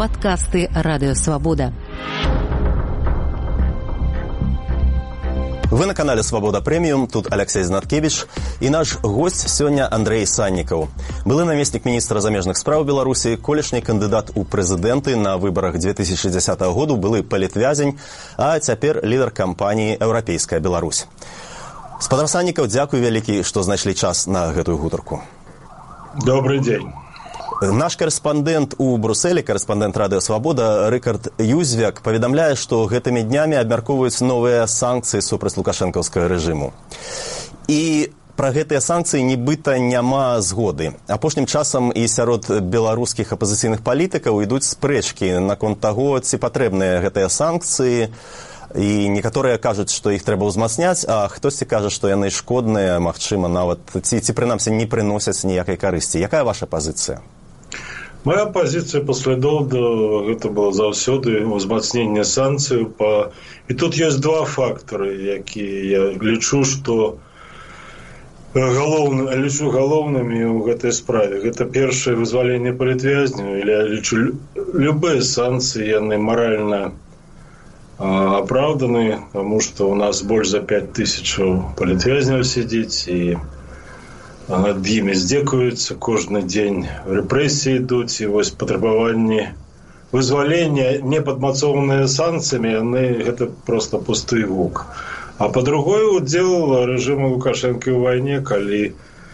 Падкасты Радыё Свабода. Вы на канале «Свобода Премиум», тут Алексей Знаткевич, и наш гость сёння Андрей Санникаў. Былы намеснік міністра замежных спраў Беларусі, колішні кандыдат у прэзідэнты на выбарах 2010 году, былы палітвязень, а цяпер лідар кампаніі «Еўрапейская Беларусь». Спадар Санникаў, дзякуй вялікі, што знайшлі час на гэтую гутарку. Добрый дзень. Наш корэспандэнт у Брусэлі, корэспандэнт Радыё Свабода Рыкард Юзвяк паведамляе, што гэтымі днямі абмяркоўваюць новыя санкцыі супраць лукашэнкаўскага рэжыму. І пра гэтыя санкцыі нібыта няма згоды. Апошнім часам і сярод беларускіх апазіцыйных палітыкаў ідуць спрэчкі наконт таго, ці патрэбныя гэтыя санкцыі. І некаторыя кажуць, што іх трэба ўзмацняць, а хтосьці кажа, што яны шкодныя, магчыма, нават ці прынамсі не прыносяць ніякай карысці. Якая ваша пазіцыя? Моя пазіцыя паслядоўна, гэта было заўсёды ўзмацненне санкцыяў. І тут ёсць два фактары, якія я лічу, што галоўнымі ў гэтай справе. Гэта першае вызваленне палітвязняў. Я лічу, любыя санкцыі, яны маральна апраўданы, таму што ў нас больш за 5000 палітвязняў сядзіць, і над імі здзекуюцца кожны дзень, рэпрэсіі ідуць, і вось патрабаванні вызвалення, не падмацоўныя санкцыямі, яны гэта проста пусты гук. А па-другое, удзел рэжыму Лукашэнкі ў вайне, калі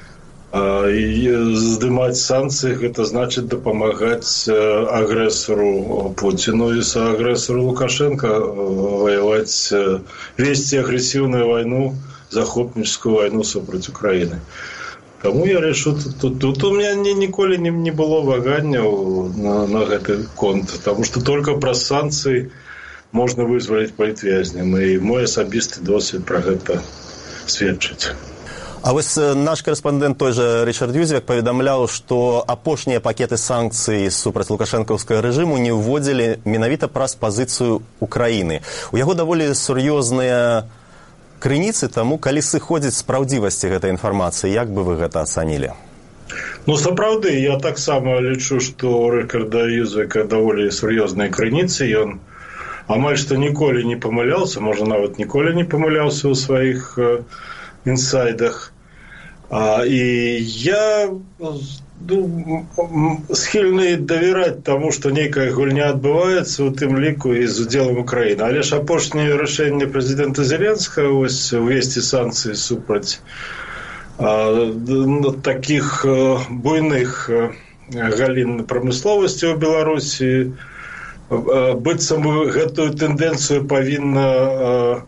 здымаць санкцыі, гэта значыць дапамагаць агрэсару Пуціну і саагрэсару Лукашэнка ваяваць, весці агрэсіўную вайну, захопнічскую вайну супраць Украіны. Таму я лічу, тут у меня ніколі не было ваганняў на гэты конт, таму што толькі праз санкцыі можна вызваліць палітвязняў, і мой асабісты досвед пра гэта сведчыць. А вось наш корэспандэнт той же Рычард Юзвяк паведамляў, што апошнія пакеты санкцый супраць лукашэнкаўскага рэжыму не ўводзілі менавіта праз пазіцыю Украіны. У яго даволі сур'ёзныя крыніцы, таму калі сыходзіць з праўдзівасці гэтай інфармацыі, як бы вы гэта ацанілі? Ну, сапраўды, я таксама лічу, што у Рычарда Юзвяка даволі сур'ёзныя крыніцы. Ён амаль што ніколі не памыляўся, можа, нават ніколі не памыляўся ў сваіх інсайдах. І я схільны давяраць таму, што нейкая гульня адбываецца, у тым ліку і з удзелам Украіны. Але ж апошняе рашэнне прэзідэнта Зеленскага увесці санкцыі супраць такіх буйных галін прамысловасці ў Беларусі, быццам гэтую тэндэнцыю павінна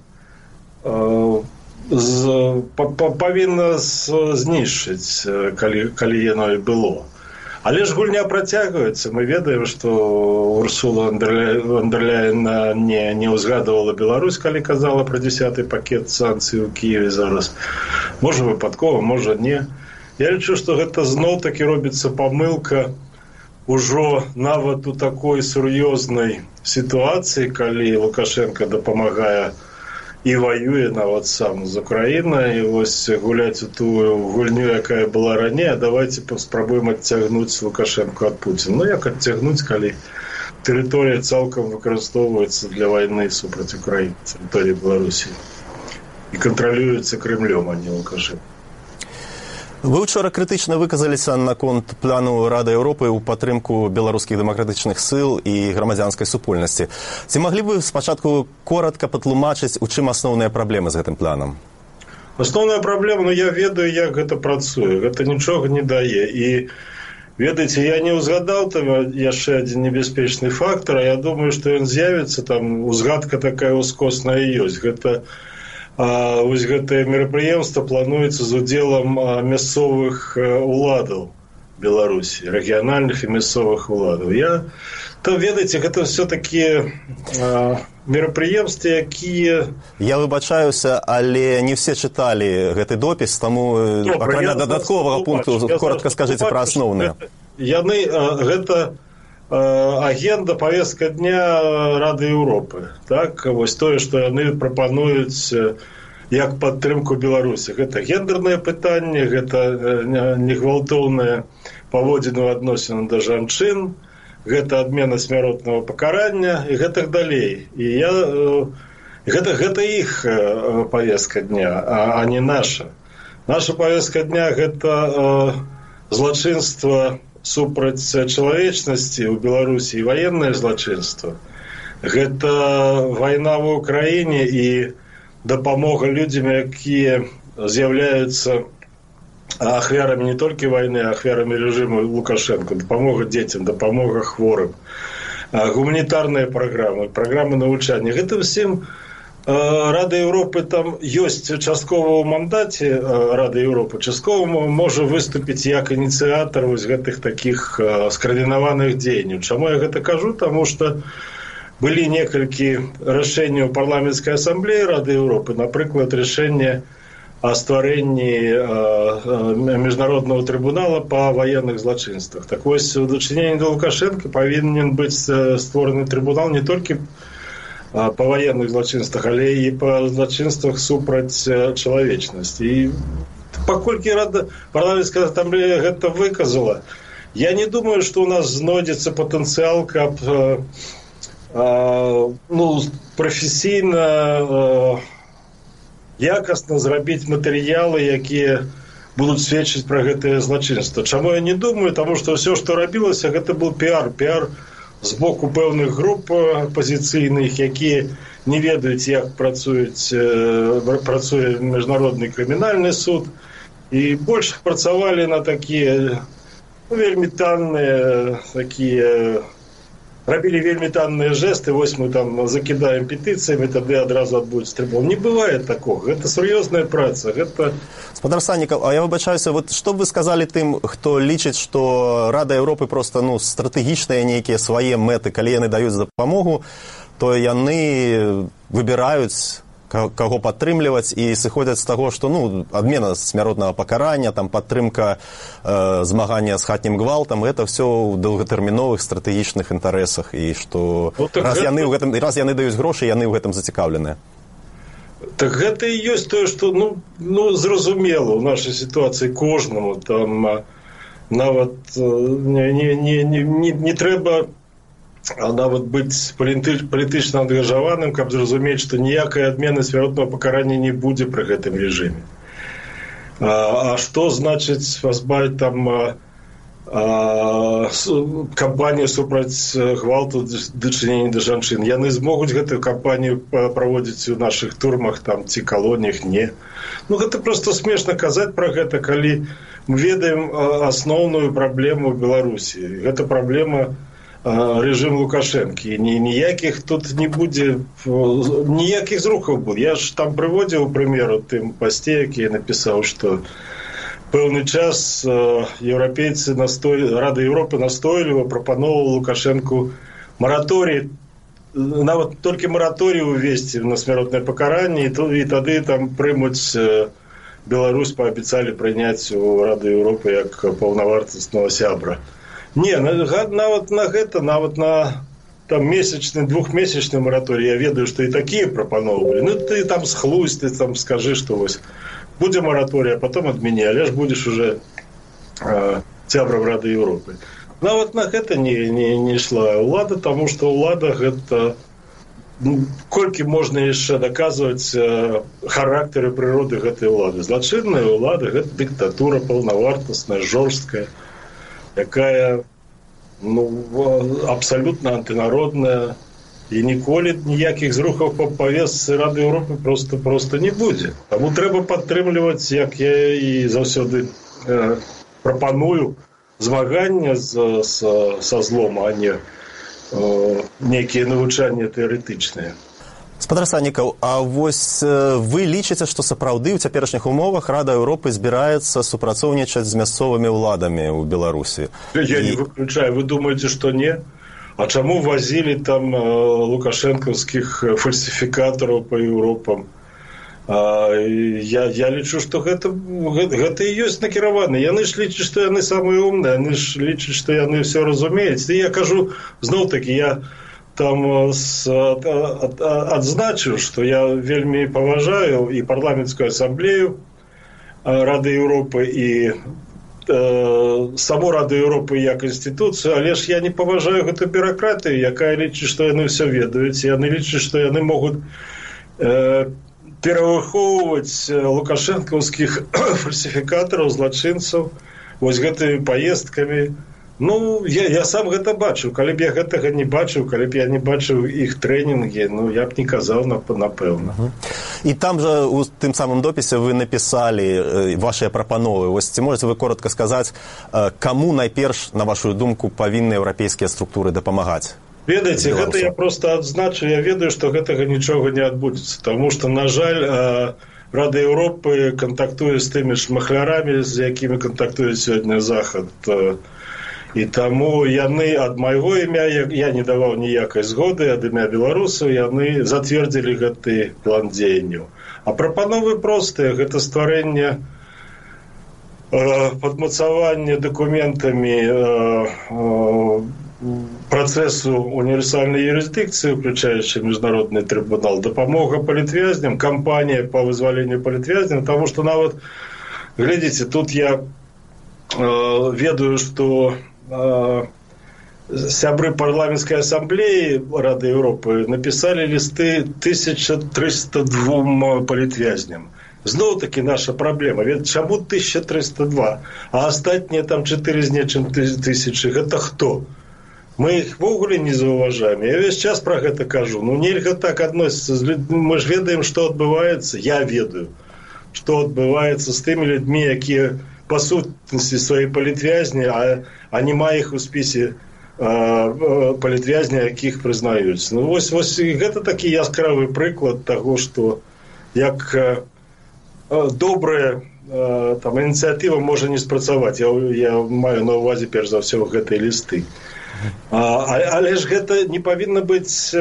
знішчыць, калі яно і было. Але ж гульня працягваецца. Мы ведаем, што Урсула фон дер Ляйен не ўзгадывала Беларусь, калі казала пра 10-й пакет санкцый у Кіеве зараз. Можа, выпадкова, можа, не. Я лічу, што гэта зноў-такі робіцца памылка ужо нават у такой сур'ёзнай сітуацыі, калі Лукашенко дапамагае і воюе нават сам з Украінай, і вось гуляць у тую гульню, якая была раней, а давайте спрабуем адцягнуць Лукашэнку ад Пуціна. Ну, як адцягнуць, калі тэрыторыя цалкам выкарыстоўваецца для вайны супраць Украіны, тэрыторыя Беларусі, і кантралюецца Крэмлём, а не Лукашэнка. Вы ўчора крытычна выказаліся наконт плану Рады Еўропы ў падтрымку беларускіх дэмакратычных сыл і грамадзянскай супольнасці. Ці маглі б вы спачатку коратка патлумачыць, у чым асноўныя праблемы з гэтым планам? Асноўная праблема, я ведаю, як гэта працуе. Гэта нічога не дае. І, ведаеце, я не ўзгадаў там яшчэ адзін небяспечны фактар, а я думаю, што ён з'явіцца, там узгадка такая ускосная ёсць. Вось гэтае мерапрыемства плануецца з удзелам мясцовых уладаў Беларусі, рэгіянальных і мясцовых уладаў. Там, ведаеце, гэта ўсё такія мерапрыемствы, якія... Я выбачаюся, але не все чыталі гэты допіс, таму акрамя дадатковага пункту коротка скажыце пра асноўныя. Гэта агенда, повестка дня Рады Еўропы. Так? Вось тое, што яны прапануюць як падтрымку Беларусі. Гэта гендернае пытанне, гэта негвалтоўнае паводзіны адносіны да жанчын, гэта адмена смяротнага пакарання і гэтак далей. І гэта іх павестка дня, а не наша. Наша павестка дня гэта злачынства супраць чалавечнасці ў Беларусі і ваеннае злачынства. Гэта вайна ва ўкраіне і дапамога людзям, якія з'яўляюцца ахвярамі не толькі вайны, а ахвярамі рэжыму Лукашенко, дапамога дзецям, дапамога хворым, гуманітарныя праграмы, праграмы навучання. Гэта ўсім Рада Еўропы там ёсць часткова ў мандаце Рады Еўропы, часткова можа выступіць як ініцыятар вось гэтых такіх скаардынаваных дзеянняў. Чаму я гэта кажу? Таму што былі некалькі рашэнняў парламенцкай асамблеі Рады Еўропы, напрыклад, рашэнне о стварэнні міжнароднага трыбунала па ваенных злачынствах. Так вось, у дачыненні да Лукашенка павінен быць створаны трыбунал не толькі па ваенных злачынствах, але і па злачынствах супраць чалавечнасці. І паколькі парламенцкая асамблея гэта выказала, я не думаю, што ў нас знойдзецца патэнцыял, каб прафесійна якасна зрабіць матэрыялы, якія будуць сведчыць пра гэтае злачынства. Чаму я не думаю? Таму што ўсё, што рабілася, гэта быў піар з боку пэўных груп апазіцыйных, якія не ведаюць, як працуе міжнародны крымінальны суд, і больш працавалі на такія вельмі танныя такія, рабілі вельмі танныя жэсты, вось мы там закідаем петыцыямі, тады адразу адбудуць трыбунал. Не бывае такога. Гэта сур'ёзная праца. Гэта... Спадар Саннікаў, а я выбачаюся, вот што б вы сказалі тым, хто лічыць, што Рада Еўропы проста стратэгічныя нейкія свае мэты, калі яны даюць дапамогу, то яны выбіраюць, каго падтрымліваць, і сыходзяць з таго, што адмена смяротнага пакарання, там падтрымка змагання з хатнім гвалтам, гэта ўсё ў доўгатэрміновых стратэгічных інтарэсах, і што раз яны даюць грошы, яны ў гэтым зацікаўленыя. Так гэта і ёсць тое, што зразумела ў нашай сітуацыі кожнаму, там нават не трэба нават быць палітычна ангажаваным, каб зразумець, што ніякай адмены смяротнага пакарання не будзе пры гэтым рэжыме. А што значыць пазбавіць там кампанію супраць гвалту дачынення да жанчын? Яны змогуць гэтую кампанію праводзіць у нашых турмах там ці калоніях? Не. Гэта проста смешна казаць пра гэта, калі мы ведаем асноўную праблему ў Беларусі. Гэта праблема рэжым Лукашэнкі. Ніякіх тут не будзе, ніякіх зрухаў будзе. Я ж там прыводзіў прымер у тым пасце, які я напісаў, што пэўны час еўрапейцы, Рада Еўропы настойліва прапаноўвала Лукашэнку мараторый, нават толькі мараторый увесці на смяротнае пакаранне, і тады там прымуць Беларусь, паабяцалі прыняць у Раду Еўропы як паўнавартаснага сябра. Не, нават на гэта, нават на месячны, двухмесячны мараторый, я ведаю, што і такія прапаноўвалі. Ты там схлусь, ты там скажы, што вось будзе мараторый, а потом адмяні, але ж будзеш уже сябрам Рады Еўропы. Нават на гэта не ішла ўлада, таму што ўлада гэта... Колькі можна яшчэ даказваць характары прыроды гэтай ўлады? Злачынная ўлада, гэта дыктатура паўнавартасная, жорсткая, якая абсалютна антынародная, і ніколі ніякіх зрухаў па павестцы Рады Еўропы проста не будзе. Таму трэба падтрымліваць, як я і заўсёды прапаную, змаганне са злом, а не нейкія навучанні тэарэтычныя. Спадар Саннікаў, а вось вы лічыце, што сапраўды ў цяперашніх умовах Рада Еўропы збіраецца супрацоўнічаць з мясцовымі ўладамі ў Беларусі? Я не выключаю. Вы думаеце, што не? А чаму вазілі там лукашэнкаўскіх фальсіфікатараў па Еўропам? Я лічу, што гэта і ёсць накіраваны. Яны ж лічаць, што яны самыя умныя, яны ж лічаць, што яны ўсё разумеюць. І я кажу, зноў-такі, я там адзначыў, што я вельмі паважаю і парламенцкую асамблею Рады Еўропы, і саму Раду Еўропы як інстытуцыю, але ж я не паважаю гэту бюракратыю, якая лічыць, што яны ўсё ведаюць, яны лічаць, што яны могуць перавыхоўваць лукашэнкаўскіх фальсіфікатараў, злачынцаў вось гэтымі паездкамі. Ну, я сам гэта бачыў. Калі б я гэтага не бачыў, калі б я не бачыў іх трэнінгі, ну, я б не казаў, напэўна. І там жа у тым самым допісе вы напісалі вашыя прапановы. Вось ці можаце вы коротка сказаць, каму найперш, на вашу думку, павінны еўрапейскія структуры дапамагаць? Ведаеце, гэта я проста адзначу, я ведаю, што гэтага нічога не адбудзецца, таму што, на жаль, Рада Еўропы кантактуе з тымі ж махлярамі, з якімі кантактуе сёння Захад. І таму яны ад майго імя, я не даваў ніякай згоды, ад імя беларусаў, яны зацвердзілі гэты план дзеянняў. А прапановы простыя, гэта стварэнне, падмацаванне дакументамі працэсу універсальнай юрысдыкцыі, уключаючы міжнародны трыбунал, дапамога палітвязням, кампанія па вызваленню палітвязням, таму што нават, глядзіце, тут я ведаю, што сябры парламенцкай асамблеі Рады Еўропы напісалі лісты 1302 палітвязням. Зноў-такі наша праблема. Чаму 1302? А астатнія там 4 з нечым тысячы. Гэта хто? Мы іх ввогуле не заўважаем. Я весь час пра гэта кажу. Ну, нельга так адносіцца з людзьмі. Мы ж ведаем, што адбываецца. Я ведаю, што адбываецца з тымі людзьмі, якія па сутнасці свае палітвязні, а нема іх у спісе палітвязня, якіх прызнаюць. Ну, вось гэта такі яскравы прыклад таго, што як добрая ініцыятыва можа не спрацаваць. Я маю на ўвазе, перш за ўсё, гэтыя лісты. Але ж гэта не павінна быць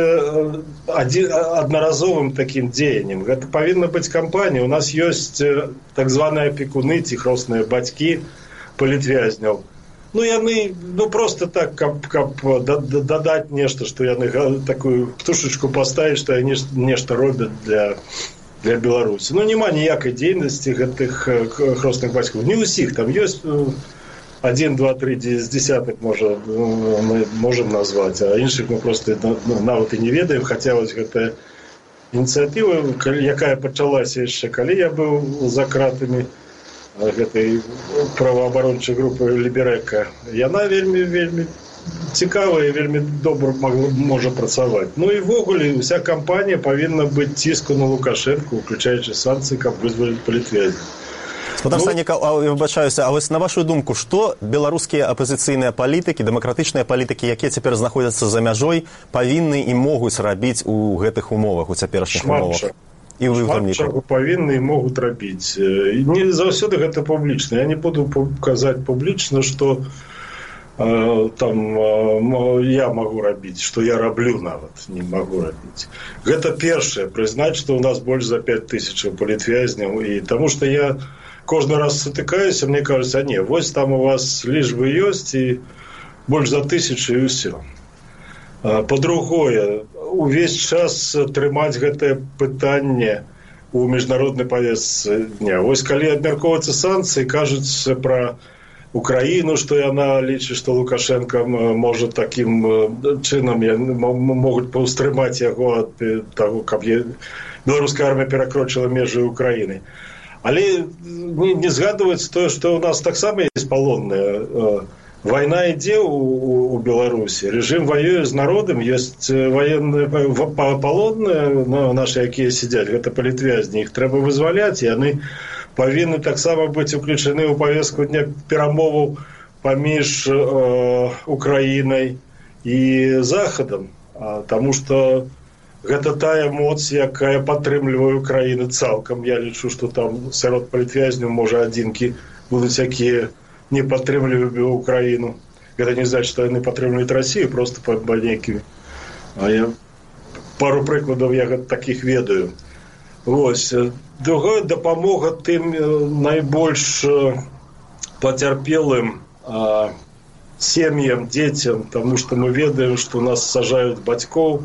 аднаразовым такім дзеяннем. Гэта павінна быць кампанія. У нас ёсць так званыя апекуны ці хросныя бацькі палітвязняў. Ну, яны, проста так, каб дадаць нешта, што яны такую птушечку паставіць, што яны нешта робяць для Беларусі. Ну, няма ніякай дзейнасці гэтых хросных бацькоў. Не ўсіх, там ёсць 1, 2, 3 з десятак, можа, мы можам назваць, а іншых мы проста нават і не ведаем, хаця вось гэтая ініцыятыва, якая пачалася яшчэ, калі я быў за кратамі гэтай праваабарончай групы Ліберэка, яна вельмі цікавая і вельмі добра можа працаваць. Ну і ввогуле уся кампанія павінна быць ціску на Лукашэнку, уключаючы санкцыі, каб вызваліць палітвязняў. Спадар Саннікаў, выбачаюся, а вось на вашу думку, што беларускія апазіцыйныя палітыкі, дэмакратычныя палітыкі, якія цяпер знаходзяцца за мяжой, павінны і могуць рабіць у гэтых умовах, у цяперашніх умовах? Шмат чаго павінны і могуць рабіць. Не заўсёды гэта публічна. Я не буду казаць публічна, што там я магу рабіць, што я раблю нават, не магу рабіць. Гэта першае, прызнаць, што ў нас больш за 5000 палітвязняў, і таму што я кожны раз сутыкаюся, мне кажуць, не, вось там у вас лічбы ёсць і больш за 1000 і ўсё. Па-другое, увесь час трымаць гэтае пытанне у міжнароднай павестцы дня. Вось калі абмяркоўваюцца санкцыі, кажуць пра Украіну, што яна лічыць, што Лукашенко можа такім чынам могуць паўстрымаць яго ад таго, каб беларуская армія перакрочыла межы Украіны. Але не згадваецца тое, што ў нас таксама ёсць палонныя. Вайна ідзе ў Беларусі. Рэжым ваюе з народам, ёсць ваенныя палонныя, нашы, якія сядзяць, гэта палітвязні. Іх трэба вызваляць, і яны павінны таксама быць уключаны ў павестку дня перамоваў паміж Украінай і Захадам. Таму што гэта тая моц, якая падтрымлівае Украіну цалкам. Я лічу, што там сярод палітвязняў, можа, адзінкі будуць, якія не падтрымліваюць Украіну. Гэта не значыць, што яны падтрымліваюць Расію, проста па нейкімі. Пару прыкладаў я такіх ведаю. Вось. Другая дапамога тым найбольш пацярпелым сем'ям, дзецям, таму што мы ведаем, што у нас сажаюць бацькоў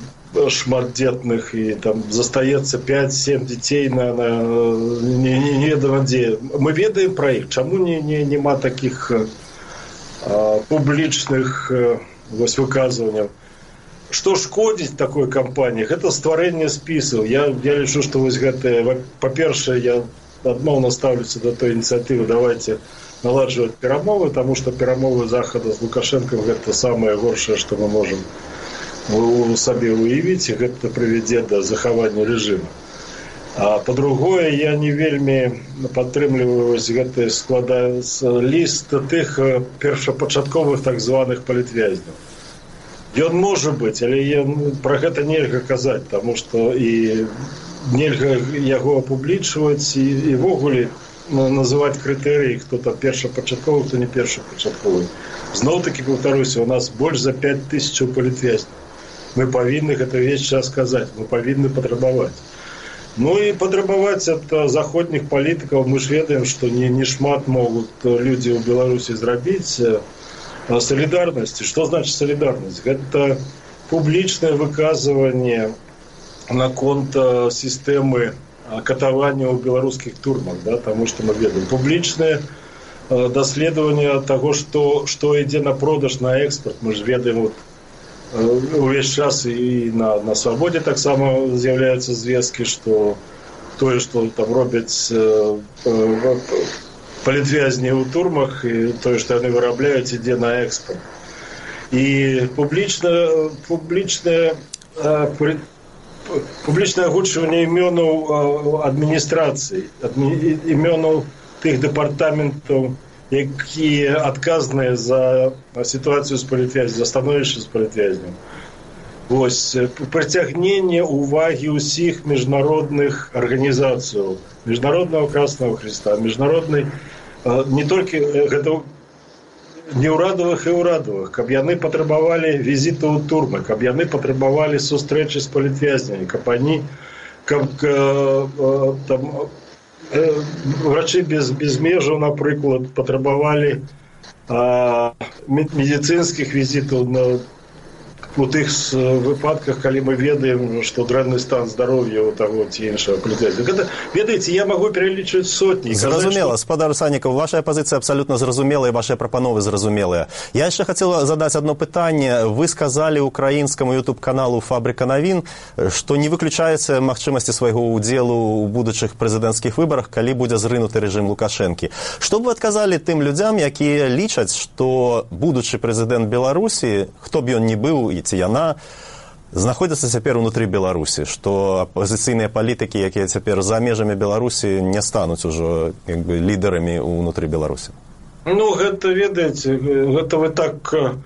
шматдзетных, і там застаецца 5-7 дзяцей неведомо дзе. Мы ведаем пра іх. Чаму няма такіх публічных выказванняў? Што шкодзіць такой кампаніі? Гэта стварэнне спісаў. Я лічу, што вось гэтае, па-першае, я адмоўна ставлюся да той ініцыятывы, давайте наладжваць перамовы, таму што перамовы Захада з Лукашэнкам гэта самае горшае, што мы можам у сабе уявіць, і гэта прывядзе да захавання рэжыму. А па-другое, я не вельмі падтрымліваю гэты ліст тых першапачатковых так званых палітвязняў. Ён можа быць, але пра гэта нельга казаць, таму што і нельга яго апублічваць і ввогуле называць крытэрыі, хто там першапачатковы, хто не першапачатковы. Зноў-такі, паўтаруся, у нас больш за 5000 палітвязняў. Мы павінны гэта ўвесь час казаць, мы павінны патрабаваць. Ну і патрабаваць ад заходніх палітыкаў, мы ж ведаем, што не шмат могуць людзі ў Беларусі зрабіць солідарнасці. Што значыць солідарнасць? Гэта публічнае выказванне наконт сістэмы катавання ў беларускіх турмах, да? Таму што мы ведаем. Публічнае даследаванне таго, што ідзе на продаж, на экспорт. Мы ж ведаем увесь час і на свабодзе таксама з'яўляюцца звесткі, што тое, што там робяць палітвязні ў турмах, і тое, што яны вырабляюць, ідзе на экспорт. І публічнае агучванне імёнаў адміністрацыі, імёнаў тых дэпартаментаў, якія адказныя за сітуацыю з палітвязням, за становішча з палітвязням. Вось, прыцягненне ўвагі ўсіх міжнародных арганізацыяў, Міжнароднага Краснага Хрыста, міжнароднай, не толькі гэта неўрадавых і ўрадавых, каб яны патрабавалі візіту ў турмы, каб яны патрабавалі сустрэчы з палітвязнямі, каб врачы без межаў, напрыклад, патрабавалі медыцынскіх візітаў у тых выпадках, калі мы ведаем, што дрэнны стан здароўя у таго ці іншага палітвязня. Ведаеце, я магу пералічваць сотні. Зразумела, спадар Саннікаў, ваша пазіцыя абсалютна зразумелая, вашыя прапановы зразумелыя. Я яшчэ хацела задаць одно пытанне. Вы сказалі ўкраінскаму YouTube-каналу «Фабрика навін», што не выключаецца магчымасці свайго ўдзелу ў будучых прэзідэнцкіх выбарах, калі будзе зрынуты рэжым Лукашэнкі. Што б вы адказалі тым людзям, якія лічаць, што будучы прэзідэнт Беларусі, хто б ён ні быў, ці яна, знаходзяцца цяпер унутры Беларусі, што апазіцыйныя палітыкі, якія цяпер за межамі Беларусі, не стануць ужо лідарамі унутры Беларусі? Ну, гэта, ведаеце, гэта вы так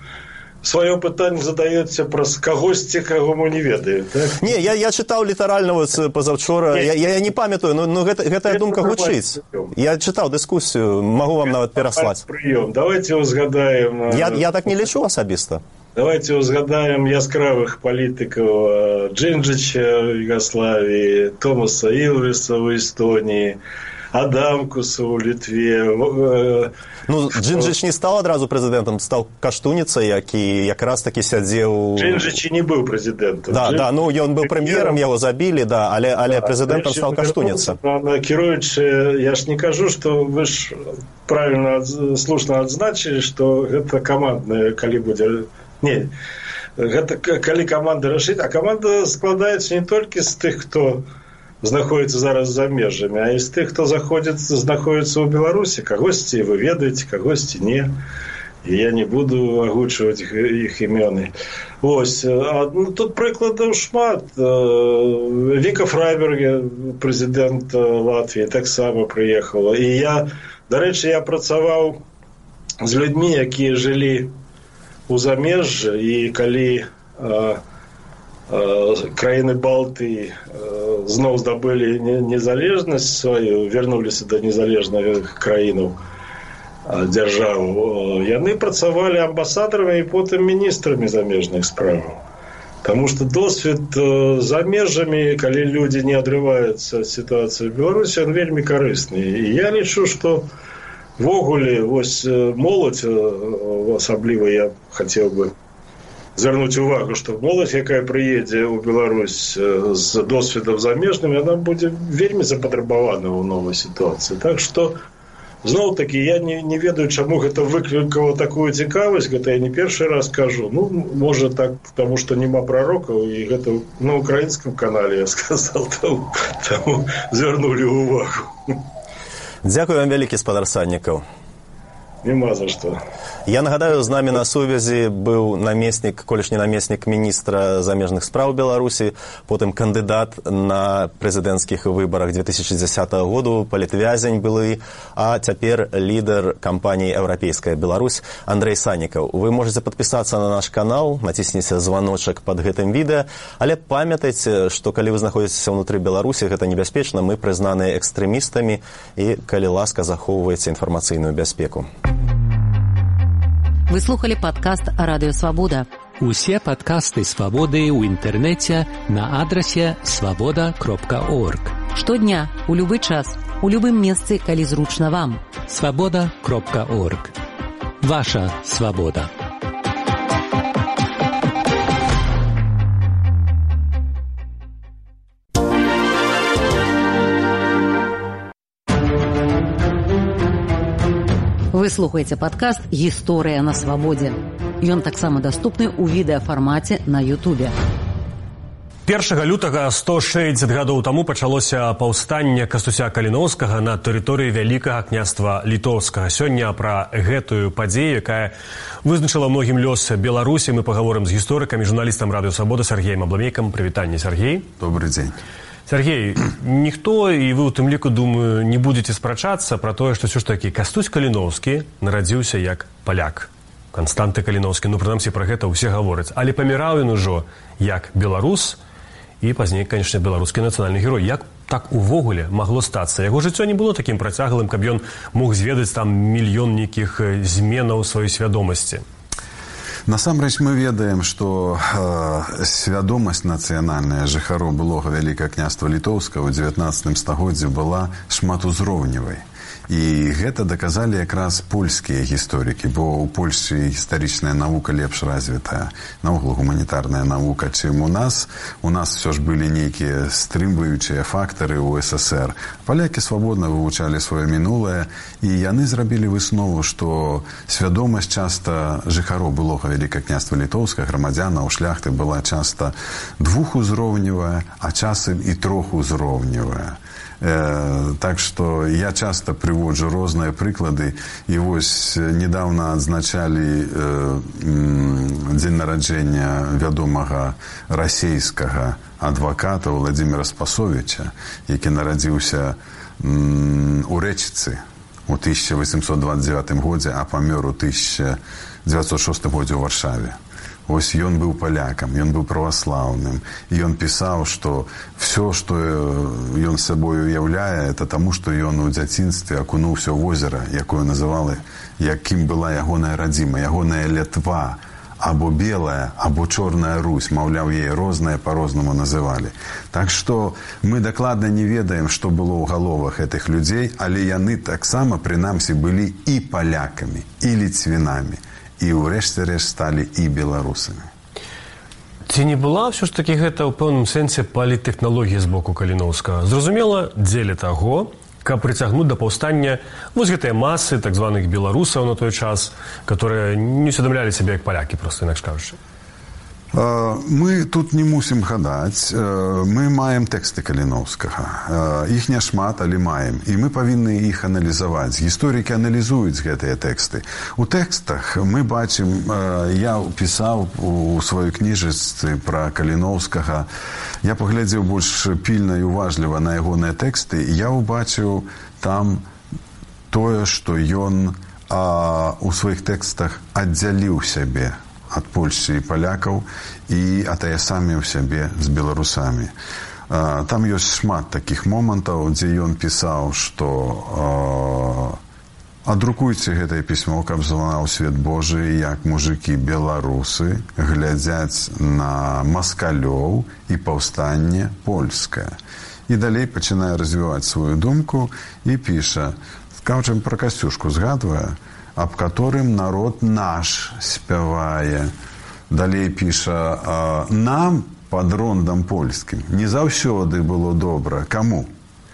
сваё пытанне задаеце праз кагосьці, каго мы не ведаем, так? Не, я чытаў літаральна пазаўчора, я не памятаю, но гэтая думка гучыць. Я чытаў дыскусію, магу вам нават пераслаць. Давайте узгадаем. Я так не лічу асабіста. Давайте узгадаем яскравых палітыкаў Джинджича в Югославии, Томаса Илвеса в Эстонии, Адамкуса в Литве. Ну, Джинджич не стал адразу прэзідэнтам, стал Каштуніца, які якраз такі сядзеў... Джинджич не быў прэзідэнтам. Да, ну, ён быў прэм'ерам, яго забілі, да, але прэзідэнтам стал Каштуніца. Кіруючы, я ж не кажу, што вы ж правильно, слушна адзначылі, што гэта камандная, калі будзе... Не, гэта калі каманда рашыць, а каманда складаецца не толькі з тых, хто знаходзіцца зараз за межамі, а і з тых, хто знаходзіцца ў Беларусі. Кагосьці вы ведаеце, кагосьці не. І я не буду агучваць іх імёны. Вось, тут прыкладаў шмат. Віка Фрайберге, прэзідэнт Латвіі, таксама прыехала. І я, дарэчы, я працаваў з людзьмі, якія жылі у замежжа, і калі краіны Балтыі зноў здабылі незалежнасць сваю, вярнуліся да незалежных краінаў дзяржаву, яны працавалі амбасадарамі і потым міністрамі замежных справаў. Таму што досвед за межамі, калі людзі не адрываюцца ад сітуацыі ў Беларусі, ён вельмі карысны. І я лічу, што ввогуле, вось моладзь, асабліва я хацеў бы звярнуць увагу, што моладзь, якая прыедзе ў Беларусь з досведам замежным, яна будзе вельмі запатрабавана ў новай сітуацыі. Так што, зноў-такі, я не ведаю, чаму гэта выклікала такую цікавасць, гэта я не першы раз кажу. Ну, можа так, таму што няма прарокаў, і гэта на украінскім канале я сказал, таму звярнулі ўвагу. Дзякую вам вялікі, спадар Саннікаў. Нема за што. Я нагадаю, з намі на сувязі быў колішні намеснік міністра замежных спраў Беларусі, потым кандыдат на прэзідэнцкіх выбарах 2010 году, палітвязень былы, а цяпер лідар кампаніі «Еўрапейская Беларусь» Андрэй Саннікаў. Вы можаце падпісацца на наш канал, націсніце званочак пад гэтым відэа, але памятайце, што калі вы знаходзіцеся ўнутры Беларусі, гэта небяспечна, мы прызнаныя экстрэмістамі і, калі ласка, захоўвайце інфармацыйную бяспеку. Вы слухали падкаст «Радыё Свабода». Усе падкасты «Свабоды» ў інтэрнэце на адрасе свабода.орг. Штодня, у любы час, у любым месцы, калі зручна вам. свабода.орг. Ваша свабода. Вы слухаеце падкаст «Гісторыя на свабодзе». Ён таксама даступны ў відэафармаце на Ютубе. 1 лютага 160 гадоў таму пачалося паўстанне Кастуся Каліноўскага на тэрыторыі Вялікага княства Літоўскага. Сёння пра гэтую падзею, якая вызначыла многім лёс Беларусі, мы пагаворым з гісторыкам і журналістам Радыё Свабода Сергеем Абламейкам. Прывітанне, Сергей. Добрый дзень. Сергей, ніхто, і вы ў тым ліку, думаю, не будзеце спрачацца пра тое, што ўсё ж такі Кастусь Каліноўскі нарадзіўся як паляк. Канстанты Каліноўскі, ну, прынамсі, пра гэта ўсе гавораць. Але паміраў ён ужо як беларус і пазней, канечне, беларускі нацыянальны герой. Як так увогуле магло стацца? Яго жыццё не было такім працяглым, каб ён мог зведаць там мільён нейкіх зменаў сваёй свядомасці. Насамрэч мы ведаем, што свядомасць нацыянальная жыхароў былога Вялікага княства Літоўскага ў 19 стагоддзі была шматузроўневай. І гэта даказалі якраз польскія гісторыкі, бо ў Польшчы гістарычная навука лепш развітая, наогул гуманітарная навука, чым у нас. У нас все ж былі нейкія стрымваючыя фактары ў СССР. Палякі свабодна вывучалі сваё мінулае, і яны зрабілі выснову, што свядомасць часта жыхароў былога Вялікага княства Літоўскага, грамадзянаў, шляхты была часта двухузроўневая, а часам і трохузроўневая. Так што я часта прыводжу розныя прыклады, і вось недавно адзначалі дзень нараджэння вядомага расейскага адваката Владзіміра Спасовіча, які нарадзіўся у Рэчыцы ў 1829 годзе, а памёр у 1906 годзе ў Варшаве. Ось ён быў палякам, ён быў праваслаўным, і ён пісаў, што все, што ён сабою уяўляе, это таму, што ён у дзяцінстве акунуўся ў возера, якое называлі, якім была ягоная радзіма, ягоная Лятва, або белая, або чорная Русь, маўляў, яе рознае па-рознаму называлі. Так што мы дакладна не ведаем, што было ў галовах гэтых людзей, але яны таксама, прынамсі, былі і палякамі, і ліцвінамі. І ўрэшце рэшт сталі і беларусамі. Ці не была ўсё ж такі гэта ў пэўным сэнсе паліттэхналогія з боку Каліноўскага? Зразумела, дзеля таго, каб прыцягнуць да паўстання вось гэтыя масы так званых беларусаў на той час, которые не усведамлялі сябе як палякі, проста інакш кажучы. Мы тут не мусім гадаць, мы маем тэксты Каліноўскага. Іх няшмат, але маем. І мы павінны іх аналізаваць. Гісторыкі аналізуюць гэтыя тэксты. У тэкстах мы бачым, я пісаў у сваёй кніжачцы пра Каліноўскага, я паглядзеў больш пільна і уважліва на ягоныя тэксты, і я ўбачыў там тое, што ён у сваіх тэкстах аддзяліў сябе ад Польшчы і палякаў і атаясаміў сябе з беларусамі. Там ёсць шмат такіх момантаў, дзе ён пісаў, што адрукуйце гэтае пісьмо, каб званаў свет Божы, як мужыкі беларусы глядзяць на маскалёў і паўстанне польскае. І далей пачынае развіваць сваю думку і піша, кажам, пра Касцюшку згадвае, аб которым народ наш спявае. Далей піша, нам, пад рондам польскім, не заўсёды было добра. Каму?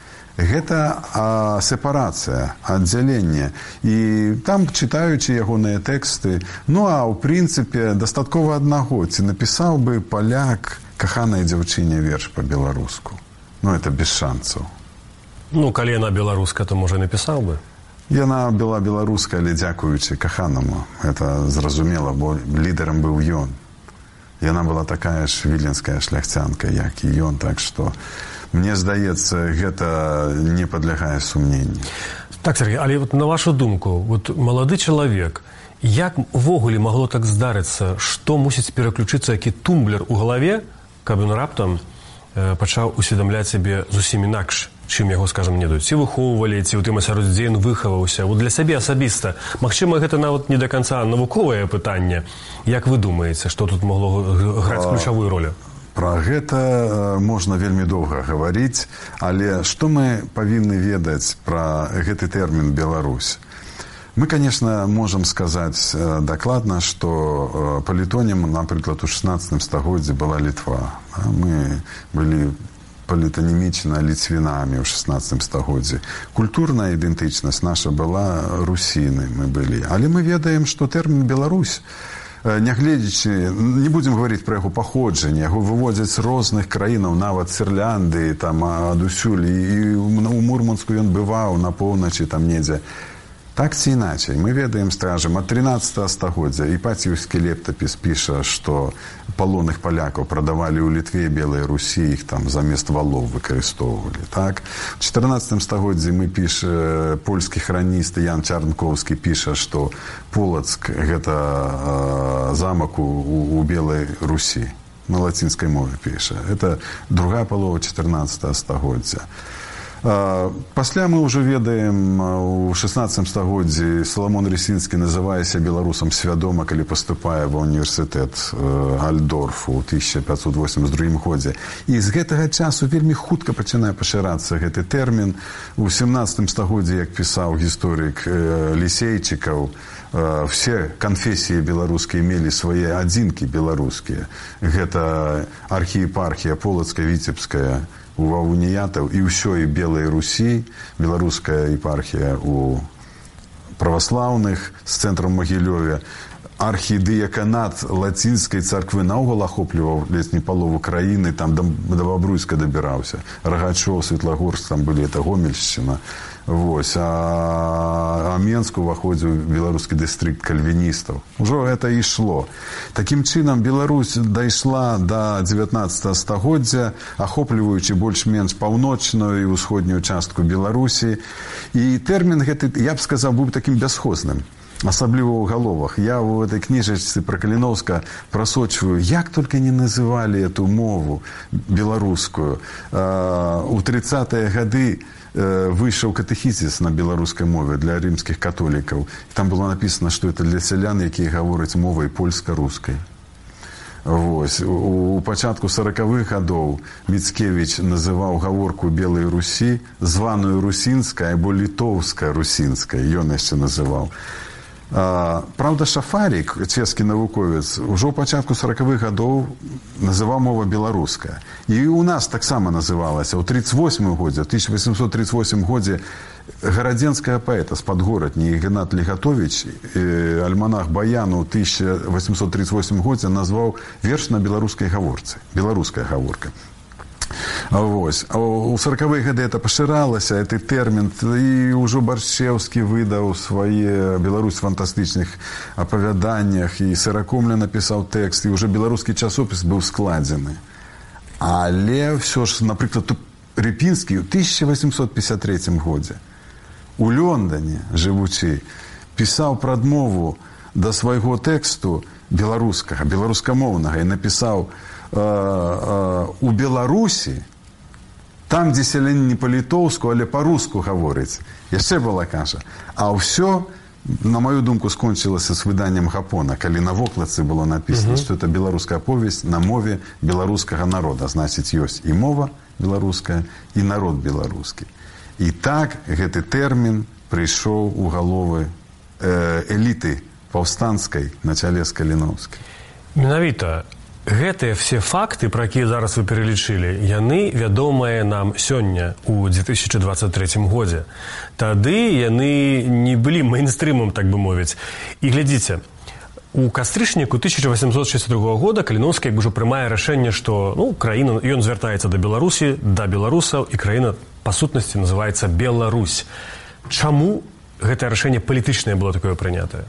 Гэта сепарацыя, аддзяленне. І там, чытаючы ягоныя тэксты, ну, а ў прынцыпе, дастаткова аднаго. Ці напісаў бы паляк каханай дзяўчыне верш па-беларуску? Ну, это без шансаў. Ну, калі яна беларуска, то, можа, напісаў бы? Яна была беларуская, але дзякуючы каханаму. Это зразумела, бо лідарам быў ён. Яна была такая ж віленская шляхцянка, як і ён, так што... Мне здаецца, гэта не падлягае сумненню. Так, Сергей, але вот на вашу думку, вот малады чалавек, як увогуле магло так здарыцца, што мусіць пераключыцца які тумблер у галаве, каб ён раптам пачаў усведамляць сябе зусім інакш, чым яго, скажам, не ці выхоўвалі, ці ў тым асяроддзі, дзе ён выхаваўся. Вот для сябе асабіста. Магчыма, гэта нават не да канца навуковае пытанне. Як вы думаеце, што тут магло граць ключавую ролю? Пра гэта можна вельмі доўга гаварыць, але што мы павінны ведаць пра гэты тэрмін «Беларусь»? Мы, конечно, можам сказаць дакладна, што палітонім, напрыклад, у 16 стагоддзі была Літва. Мы былі палітанімічна ліцвінамі ў 16 стагоддзі. Культурная ідэнтычнасць наша была русіны, мы былі. Але мы ведаем, што тэрмін «Беларусь», нягледзячы, не будзем гаварыць пра яго паходжанне, яго выводзяць з розных краінаў, нават з Ірландыі, там адусюль, і ў Мурманску ён бываў, на поўначы там недзе. Так ці іначай, мы ведаем, скажем, ад 13 стагоддзя Іпатіўскі летапіс піша, што палонных палякаў прадавалі ў Літве, Белай Русі, іх там замест валоў выкарыстоўвалі. Так? У 14 стагоддзі мы піша, польскі храніст Ян Чарнкоўскі піша, што Полацк – гэта замак у Белай Русі. На лацінскай мове піша. Это другая палова 14 стагоддзя. Пасля мы ўжо ведаем, у 16 стагоддзі Саламон Рысінскі называе сябе беларусам свядома, калі паступае ва універсітэт Альдорфу ў 1582 годзе. І з гэтага часу вельмі хутка пачынае пашырацца гэты тэрмін. У 17 стагоддзі, як пісаў гісторык Лісейчыкаў, все канфесіі беларускія мелі свае адзінкі беларускія. Гэта архіепархія Полацкая, Віцебская, у ваўніятаў і ўсё і Белай Русі, беларуская епархія у праваслаўных з цэнтрам Магілёве, архідыяканат лацінскай царквы наогул ахопліваў ледзь не палову краіны, там да Бабруйска дабіраўся. Рагачоў, Светлагорск, там былі, это Гомельшчына. Вось. А Менск уваходзіў беларускі дыстрыкт кальвіністаў. Ужо гэта ішло. Такім чынам, Беларусь дайшла да 19 стагоддзя, ахопліваючы больш-менш паўночную і ўсходнюю частку Беларусі. І тэрмін гэты, я б сказаў, быў такім бясхозным. Асабліва ў галовах. Я ў этой кніжачцы пра Каліноўска прасочваю, як толькі не называлі эту мову беларускую. У 30-е гады выйшаў катэхізіс на беларускай мове для рымскіх католікаў. Там было напісана, што это для сялян, якія гавораць мовай польска-рускай. Вось. У пачатку 40-х гадоў Міцкевіч называў гаворку Белай Русі званую русінскай або літоўска-русінскай. Ён яшчэ называў. Праўда, Шафарік, чэшскі навуковец, ужо ў пачатку 40-х гадоў называў мова беларуская. І ў нас таксама называлася. У 38 годзе, 1838 годзе гарадзенская паэта з Падгорадні Ігнат Легатовіч, альманах Баяну ў 1838 годзе назваў верш на беларускай гаворцы. Беларуская гаворка. Вось. У 40-е гады это пашыралася, гэты тэрмін, і ўжо Баршчеўскі выдаў свае «Беларусь» фантастычных апавяданнях, і Сыракомля напісаў тэкст, і ўжо беларускі часопіс быў складзены. Але ўсё ж, напрыклад, Рыпінскі ў 1853 годзе у Лондане, жывучы, пісаў прадмову да свайго тэксту беларускага, беларускамоўнага, і напісаў: у Беларусі, там, дзе сялянін не па-літоўску, але па-руску гаворыць. Яшчэ была кажа. А ўсё, на маю думку, скончылася з выданнем Гапона, калі на вокладцы было напісана, што это беларуская повесць на мове беларускага народа. Значыць, ёсць і мова беларуская, і народ беларускі. І так гэты тэрмін прыйшоў у галовы эліты паўстанцкай на чале з Каліноўскай. Менавіта гэтыя все факты, пра якія зараз вы пералічылі, яны вядомыя нам сёння у 2023 годзе. Тады яны не былі мейнстрымам, так бы мовіць. І глядзіце, у кастрычніку 1862 года Каліноўскі ўжо прымае рашэнне, што краіна, ён звяртаецца да Беларусі, да беларусаў, і краіна па сутнасці называецца Беларусь. Чаму гэтае рашэнне палітычнае было такое прынятае?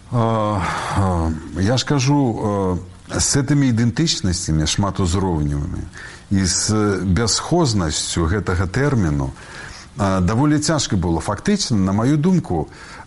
Я ж кажу, с этими ідэнтычнасцямі шматузроўневымі і з бясхознасцю гэтага тэрміну даволі цяжка было. Фактычна, на маю думку,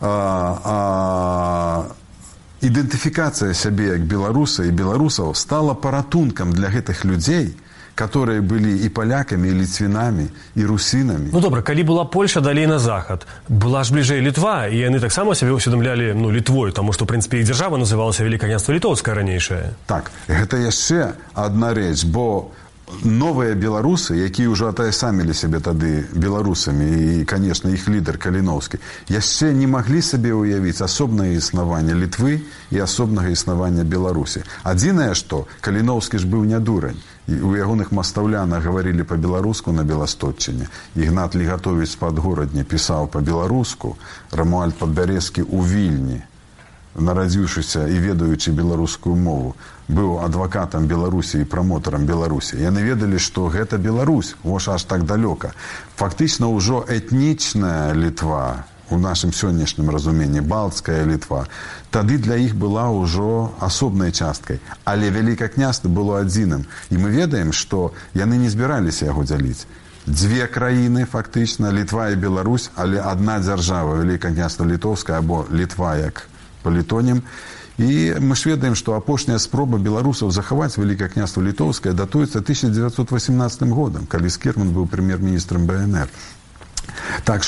ідэнтыфікацыя сябе як беларуса і беларусаў стала паратункам для гэтых людзей, которые былі і палякамі, і ліцвінамі, і русінамі. Добра, калі была Польша далей на захад, была ж бліжэй Літва, і яны таксама сябе ўсведамлялі Літвой, таму што, ў прынцыпе, іх дзяржава называлася Вялікае княства Літоўскае ранейшае. Так, гэта яшчэ адна рэч, бо новыя беларусы, якія ўжо атаясамілі сябе тады беларусамі, і, канешне, іх лідар Каліноўскі, яшчэ не маглі сабе ўявіць асобнае існаванне Літвы і асобнага існавання Беларусі. Адзінае, што Каліноўскі ж быў не дурань. І у ягоных мастаўлянах гаварылі па-беларуску на Беластотчыне. Ігнат Легатовіч з Падгорадні пісаў па-беларуску, Рамуальд Падбярэзкі ў Вільні, нарадзіўшыся і ведаючы беларускую мову, быў адвакатам Беларусі і прамотарам Беларусі. Яны ведалі, што гэта Беларусь, аж так далёка. Фактычна ўжо этнічная Літва, у нашым сённяшнім разуменні, Балтская Літва, тады для іх была ўжо асобнай часткай. Але Вялікае княства было адзіным. І мы ведаем, што яны не збіраліся яго дзяліць. Дзве краіны, фактычна, Літва і Беларусь, але адна дзяржава, Вялікае княства Літоўскае, або Літва як палітонім. І мы ж ведаем, што апошняя спроба беларусаў захаваць Вялікае княства Літоўскае датуецца 1918 годам, калі Скірман быў прэм'ер-міністрам БНР. Так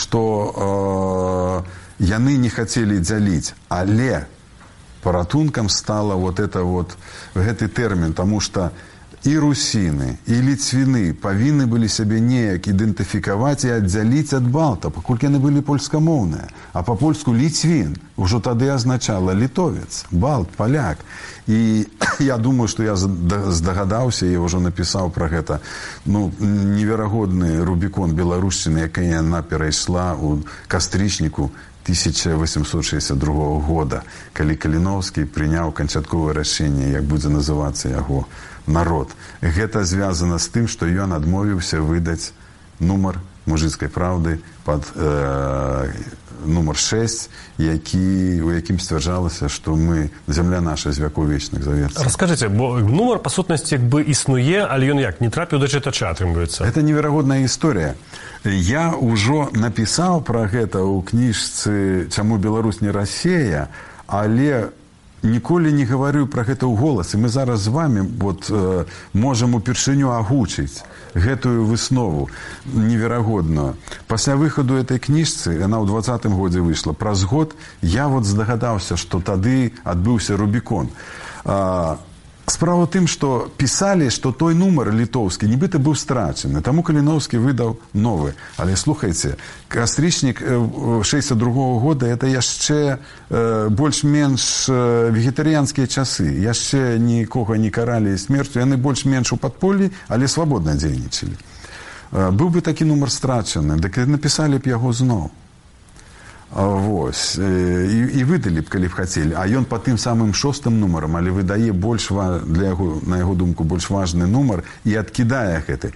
што яны не хацелі дзяліць, але паратункам стала гэты тэрмін, таму што і русіны, і ліцвіны павінны былі сябе неяк ідэнтыфікаваць і аддзяліць ад балта, паколькі яны былі польскамоўныя. А па-польску ліцвін ўжо тады азначала літовец, балт, паляк. І я думаю, што я здагадаўся, я ўжо напісаў пра гэта, неверагодны рубікон беларушчыны, якая яна перайшла ў кастрычніку 1862 года, калі Каліноўскі прыняў канчатковае рашэнне, як будзе называцца яго народ. Гэта звязана з тым, што ён адмовіўся выдаць нумар мужыцкай праўды пад нумар 6, у якім сцвярджалася, што зямля наша з вякоў вечных завецца. Раскажыце, бо нумар, па сутнасці, як бы існуе, але ён як, не трапіў да чытача, атрымліваецца? Гэта неверагодная гісторыя. Я ўжо напісаў пра гэта ў кніжцы «Чаму Беларусь не Расія», але ніколі не гаварыў пра гэта ў голас. І мы зараз з вами можам упершыню агучыць гэтую выснову неверагодную. Пасля выхаду этой кніжцы, яна ў 20-м годзе выйшла, праз год я здагадаўся, што тады адбыўся Рубікон. Справа ў тым, што пісалі, што той нумар літоўскі нібыта быў страчаны, таму Каліноўскі выдаў новы. Але слухайце, кастрычнік 62 года это яшчэ больш-менш вегетарыянскія часы. Яшчэ нікога не каралі смерцю, яны больш-менш у падполлі, але свабодна дзейнічалі. Быў бы такі нумар страчаны, дык напісалі б яго зноў. І выдалі б, калі б хацелі. А ён па тым самым 6-м нумарам, але выдае на яго думку больш важны нумар і адкідае гэты.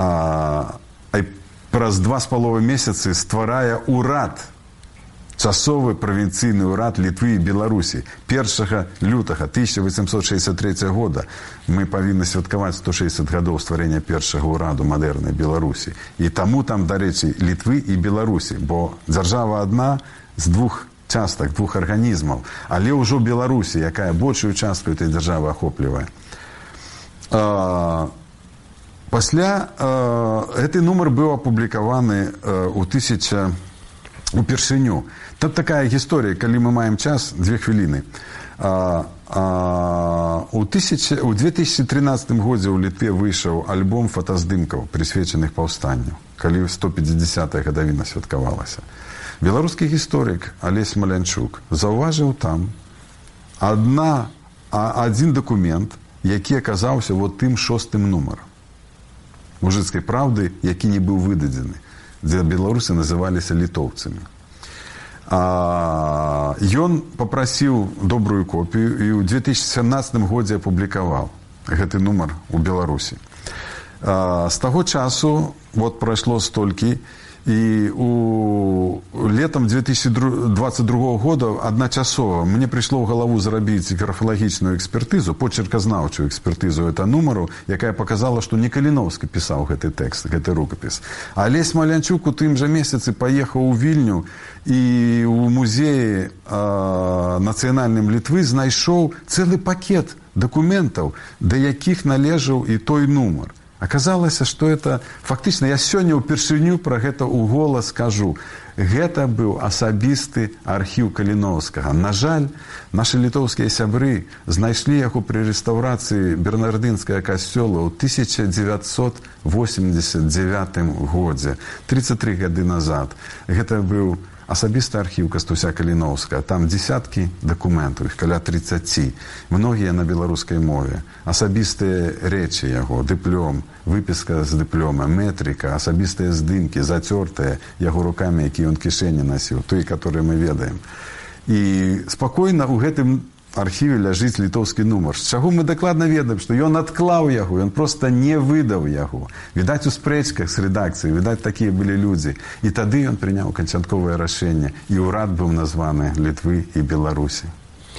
Праз 2,5 месяцы стварае ўрад, часовы правінцыйны ўрад Літвы і Беларусі. 1 лютага 1863 года мы павінны святкаваць 160 гадоў стварэння першага ўраду мадэрнай Беларусі. І таму там, дарэчы, Літвы і Беларусі, бо дзяржава адна з двух частак, двух арганізмаў, але ўжо Беларусі, якая большую частку этой дзяржавы ахоплівае. Пасля гэты нумар быў апублікаваны упершыню. Тут такая гісторыя, калі мы маем час, 2 хвіліны. У 2013 годзе ў Літве выйшаў альбом фотаздымкаў, прысвечаных паўстанню, калі 150-я гадавіна святкавалася. Беларускі гісторык Алесь Малянчук заўважыў там адна адзін дакумент, які аказаўся вот тым 6-м нумарам «Мужыцкай правды», які не быў выдадзены, дзе беларусы называліся літоўцамі. Ён попрасіў добрую копію і ў 2017 годзе апублікаваў гэты нумар у Беларусі. З таго часу вот прайшло столькі, і летом 2022 года адначасова мне прыйшло ў галаву зрабіць графалагічную экспертызу, почерказнаўчую экспертызу этого нумару, якая показала, што не Каліноўскі пісаў гэты тэкст, гэты рукапіс. А Алесь Малянчук у тым жа месяцы паехаў у Вільню і ў музеі нацыянальным Літвы знайшоў цэлы пакет дакументаў, да якіх належаў і той нумар. Аказалася, што это фактычна, я сёння ўпершыню пра гэта ў голас кажу. Гэта быў асабісты архіў Каліноўскага. На жаль, нашы літоўскія сябры знайшлі яго пры рэстаўрацыі бернардынскага касцёла ў 1989 годзе, 33 гады назад. Гэта быў асабісты архіў Кастуся Каліноўскага. Там дзесяткі дакументаў, іх каля 30. Многія на беларускай мове. Асабістыя рэчы яго, дыплём, выпіска з дыплёма, метрика, асабістыя здымкі, зацёртыя яго рукамі, якія ён кішэні насіў, той, которые мы ведаем. І спакойна ў гэтым архіве ляжыць літоўскі нумар. З чаго мы дакладна ведаем, што ён адклаў яго, ён проста не выдаў яго. Відаць, у спрэчках з рэдакцыяй, відаць, такія былі людзі. І тады ён прыняў канчатковае рашэнне, і ўрад быў названы Літвы і Беларусі.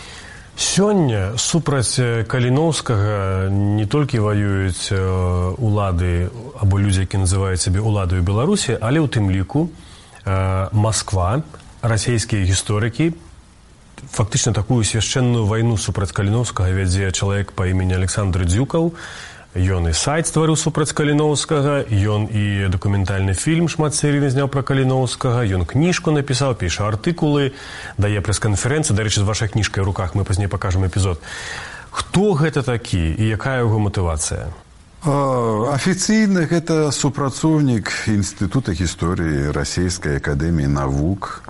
Сёння супраць Каліноўскага не толькі ваююць улады або людзі, які называюць сябе уладаю Беларусі, але ў тым ліку Масква, расійскія гісторыкі, фактычна такую свяшчэнную вайну супраць Каліноўскага вядзе чалавек па імені Александр Дзюкаў. Ён і сайт стварыў супраць Каліноўскага, ён і дакументальны фільм шматсерыйны зняў пра Каліноўскага, ён кніжку напісаў, піша артыкулы, дае прэс-канферэнцыю. Дарэчы, з вашай кніжкай у руках мы пазней пакажам эпізод. Хто гэта такі і якая яго матывацыя? Афіцыйна гэта супрацоўнік Інстытута гісторыі Расійскай акадэміі навук,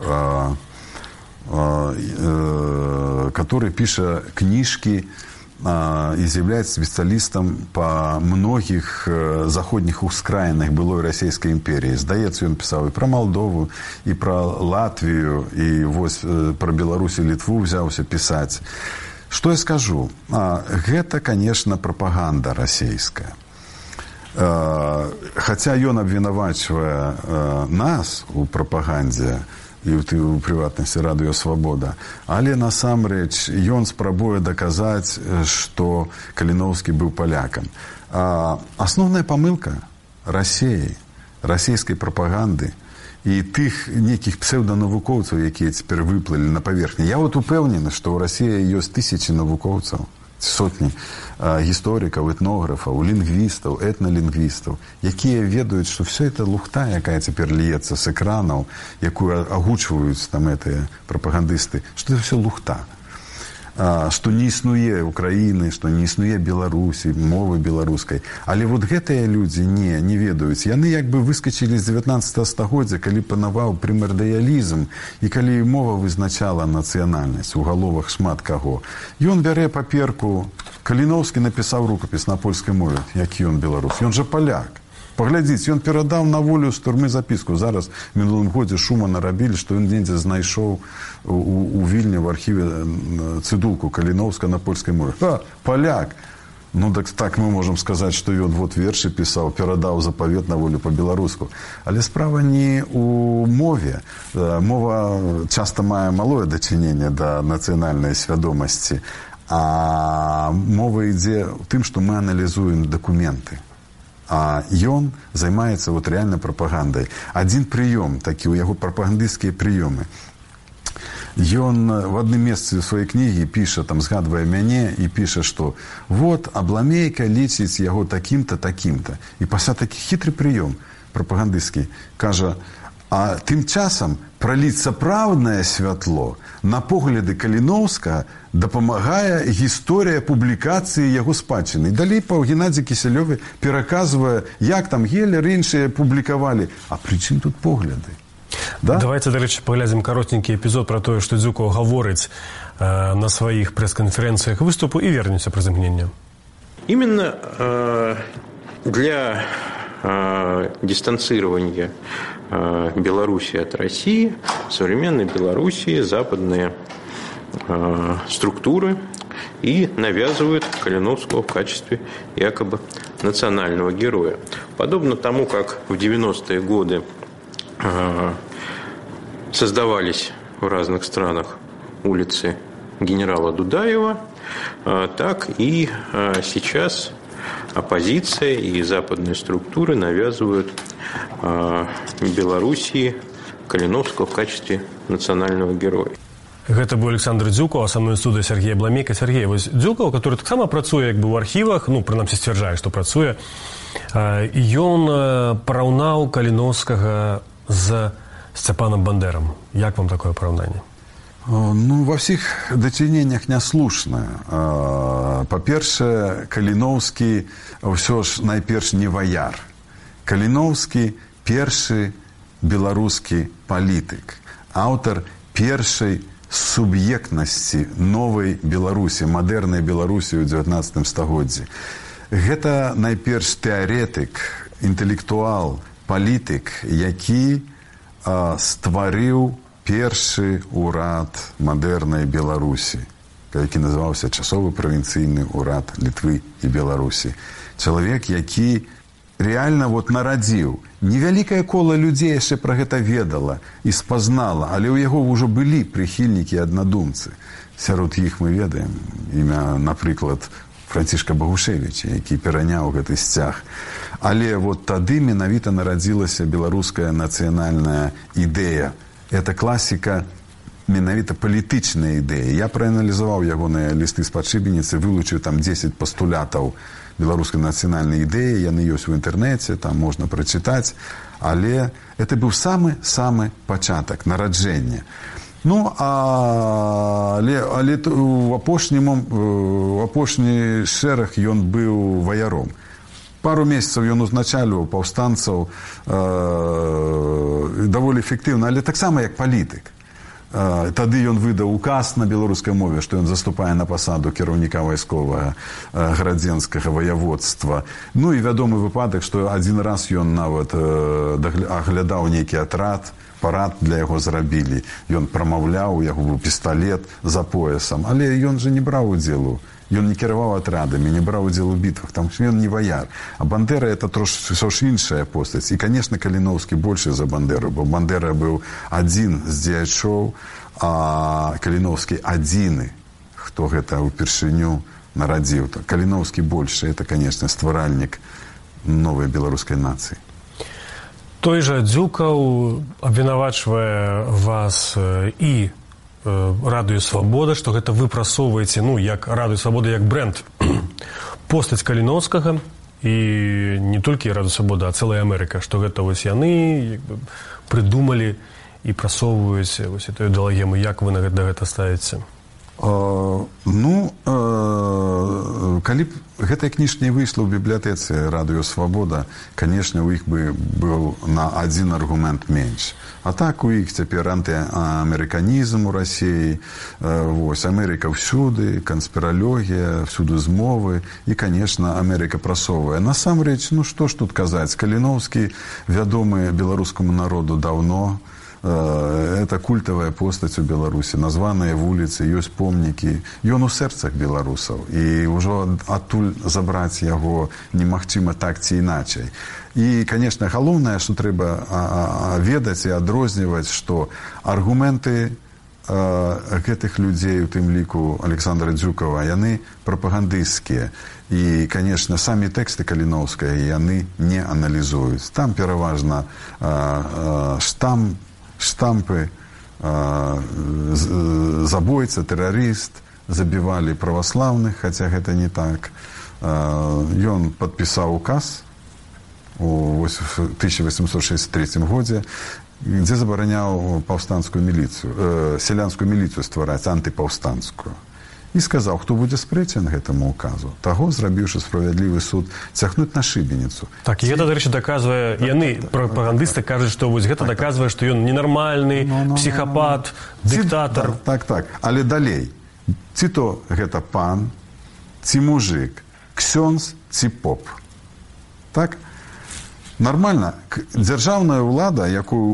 который пишет книжки и является специалистом по многих заходних ускраинах былой Российской империи. Здаецца, он писал и про Молдову, и про Латвию, и вот про Беларусь и Литву взялся писать. Что я скажу? Это, конечно, пропаганда российская. Хотя он обвинавачивая нас у пропаганде, і ў прыватнасці радыё «Свабода». Але насамрэч ён спрабуе даказаць, што Каліноўскі быў палякам. Асноўная памылка Расіі, расійскай прапаганды і тых нейкіх псеўданавукоўцаў, якія цяпер выплылі на паверхні. Я вот упэўнены, што ў Расіі ёсць тысячы навукоўцаў, сотні гісторыкаў, этнографаў, лінгвістаў, этналінгвістаў, якія ведаюць, што все это лухта, якая цяпер льецца з экранаў, якую агучваюць там гэтыя прапагандысты, што это все лухта. Што не існуе Украіны, што не існуе Беларусі, мовы беларускай. Але вот гэтыя людзі не ведаюць. Яны як бы выскачылі з 19 стагоддзя, калі панаваў прымардыялізм і калі мова вызначала нацыянальнасць, у галовах шмат каго. Ён бярэ паперку, Каліноўскі напісаў рукапіс на польскай мове, які ён беларус. Ён жа паляк. Паглядзіце, ён перадаў на волю з турмы запіску. Зараз в мінулым годзе шума нарабілі, што ён недзе знайшоў у Вільні в архіве цыдулку Каліноўска на польскай мове. Паляк! Ну, так мы можам сказаць, што ён вот вершы пісаў, перадаў запавет на волю па-беларуску. Але справа не у мове. Мова часта мае малое дачыненне да нацыянальнай свядомасці, а мова ідзе ў тым, што мы аналізуем дакументы. А ён займаецца вот реально прапагандай. Адзін прыём, такі ў яго прапагандысцкія прыёмы. Ён в адным месцы ў сваёй кнігі піша, там згадвае мяне і піша, што вот Абламейка лічыць яго такім-то, такім-то. І пасля такі хітры прыём прапагандысцкі кажа, а тым часам праліць сапраўднае святло на погляды Каліноўскага дапамагае гісторыя публікацыі яго спадчыны. І далей па Геннадзі Кісялёве пераказвае, як там Гелер іншыя публікавалі. А пры чым тут погляды? Да? Давайте, до речі, поглядзім каротенькі эпізод про тое, што Дзюкаў гаворыць на сваіх прэс-канферэнцыях выступу і вернемся праз імгнення. Именно для дистанцирования Беларуси от России в современной Белоруссии западные структуры и навязывают Калиновского в качестве якобы национального героя. Подобно тому, как в 90-е годы создавались в разных странах улицы генерала Дудаева, так и сейчас оппозиция и западные структуры навязывают Белоруссии Калиновского в качестве национального героя. Гэта быў Александр Дзюкаў, а са мной студыя Сергей Абламейка. Сергей, вось Дзюкаў, который таксама працуе як бы ў архівах, ну, прынамсі сцвярджае, што працуе, і ён параўнаў Каліновскага з Сцяпанам Бандэрам. Як вам такое параўнанне? Ну, во всіх дачыненнях няслушна. Па-першае, Каліновскі ўсё ж найперш не ваяр. Каліновскі першы беларускі палітык, аўтар першай суб'ектнасці новай Беларусі, мадэрнай Беларусі ў 19 стагоддзі. Гэта найперш тэарэтык, інтэлектуал, палітык, які стварыў першы ўрад мадэрнай Беларусі, які называўся часовы правінцыйны ўрад Літвы і Беларусі. Чалавек, які реально вот нарадзіў. Невялікае кола людзей яшчэ пра гэта ведала і спазнала, але ў яго ўжо былі прыхільнікі і аднадумцы. Сярод іх мы ведаем імя, напрыклад, Францішка Багушевіча, які пераняў гэты сцяг. Але вот тады менавіта нарадзілася беларуская нацыянальная ідэя. Это класіка менавіта палітычная ідэя. Я прааналізаваў ягоныя лісты з падшыбеніцы, вылучыў там 10 пастулятаў беларускай нацыянальнай ідэі, яны ёсць у інтэрнэце, там можна прачытаць, але это быў самы пачатак нараджэння. Ну, але у апошні шэраг ён быў ваяром. Пару месяцаў ён узначальваў паўстанцаў даволі эфектыўна, але таксама як палітык. Тады ён выдаў указ на беларускай мове, што ён заступае на пасаду кіраўніка вайсковага градзенскага ваяводства. Ну і вядомы выпадак, што адзін раз ён нават аглядаў нейкі атрад, парад для яго зрабілі. Ён прамаўляў, у яго быў пісталет за поясам, але ён жа не браў удзелу. Ён не кіраваў атрадамі, не браў удзел у бітвах, там ён не ваяр. А Бандера это трошки іншая постаць. І, конечно, Каліновскі большы за Бандеру, бо Бандера быў адзін з дзеячоў, а Каліновскі адзіны, хто гэта ўпершыню нарадзіў. Каліновскі большы, это, конечно, стваральнік новай беларускай нацыі. Той жа Дзюкаў абвінавачвае вас і Радыё Свабода, што гэта вы прасоўваеце, ну, як Радыё Свабода, як бренд, постаць Каліновскага, і не толькі Радыё Свабода, а цэлая Амерыка, што гэта вось яны прыдумалі і прасоўваюць вось эту ідэалагему. Як вы на гэта ставіце? Ну, калі б гэтая кніжка не выйшла ў бібліятэцы Радыё Свабода, канешне, у іх бы быў на адзін аргумент менш. А так у іх цяпер антыамерыканізм у Расіі, вось, Амерыка ўсюды, канспіралогія, всюды змовы, і, канешне, Амерыка прасоўвае. Насамрэч, ну, што ж тут казаць, Каліновскі вядомы беларускаму народу даўно, это культавая постаць у Беларусі, названыя вуліцы, ёсць помнікі, ён у сэрцах беларусаў, і ўжо адтуль забраць яго немагчыма так ці іначай. І, канешне, галоўнае, што трэба ведаць і адрозніваць, што аргументы гэтых людзей, у тым ліку Александра Дзюкава, яны прапагандысцкія. І, канешне, самі тэксты Каліновскага яны не аналізуюць. Там пераважна штампы, забойца, тэрарыст, забівалі праваслаўных, хаця гэта не так. Ён падпісаў указ у 1863 годзе, дзе забараняў паўстанцкую міліцыю, сялянскую міліцыю ствараць, антыпаўстанцкую. і сказаў, хто будзе спрэчан гэтаму указу, таго, зрабіўшы справядлівы суд, цягнуць на шыбеніцу. Так, і гэта, дарэчы, даказвае, яны, прапагандысты, кажуць, што вось гэта даказвае, што ён ненармальны, псіхапат, дыктатар. Так. Але далей, ці то гэта пан, ці мужик, ксёндз, ці поп. Так? Нармальна, дзяржаўная ўлада, якую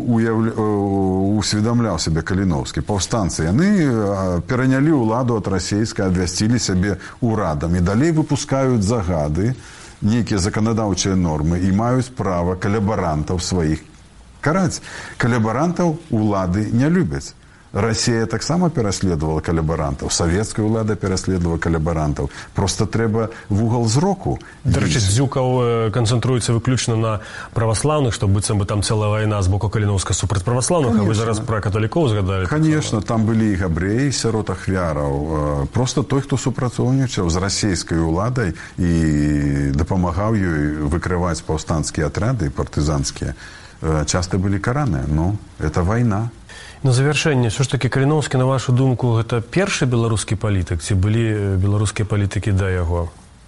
усведамляў сябе Каліноўскі, паўстанцы, яны перанялі ўладу ад расейскай, абвясцілі сябе ўрадам і далей выпускаюць загады, нейкія заканадаўчыя нормы і маюць права калябарантаў сваіх караць. Калябарантаў улады не любяць. Расія таксама пераследавала калябарантаў, савецкая ўлада пераследавала калябарантаў. Проста трэба вугал зроку. Дарэчы, Дзюкаў канцэнтруецца выключна на праваслаўных, што быццам бы там цэлая вайна з боку Каліноўска супраць праваслаўных, а вы зараз пра каталікоў згадалі. Конечно, там былі і габрэі сярод ахвяраў. Проста той, хто супрацоўнічаў з расійскай уладай і дапамагаў ёй выкрываць паўстанцкія атрады, партызанскія, часта былі караныя. Ну, это вайна. На завяршэнне, ўсё ж такі Каліноўскі, на вашу думку, гэта першы беларускі палітык, ці былі беларускія палітыкі да яго?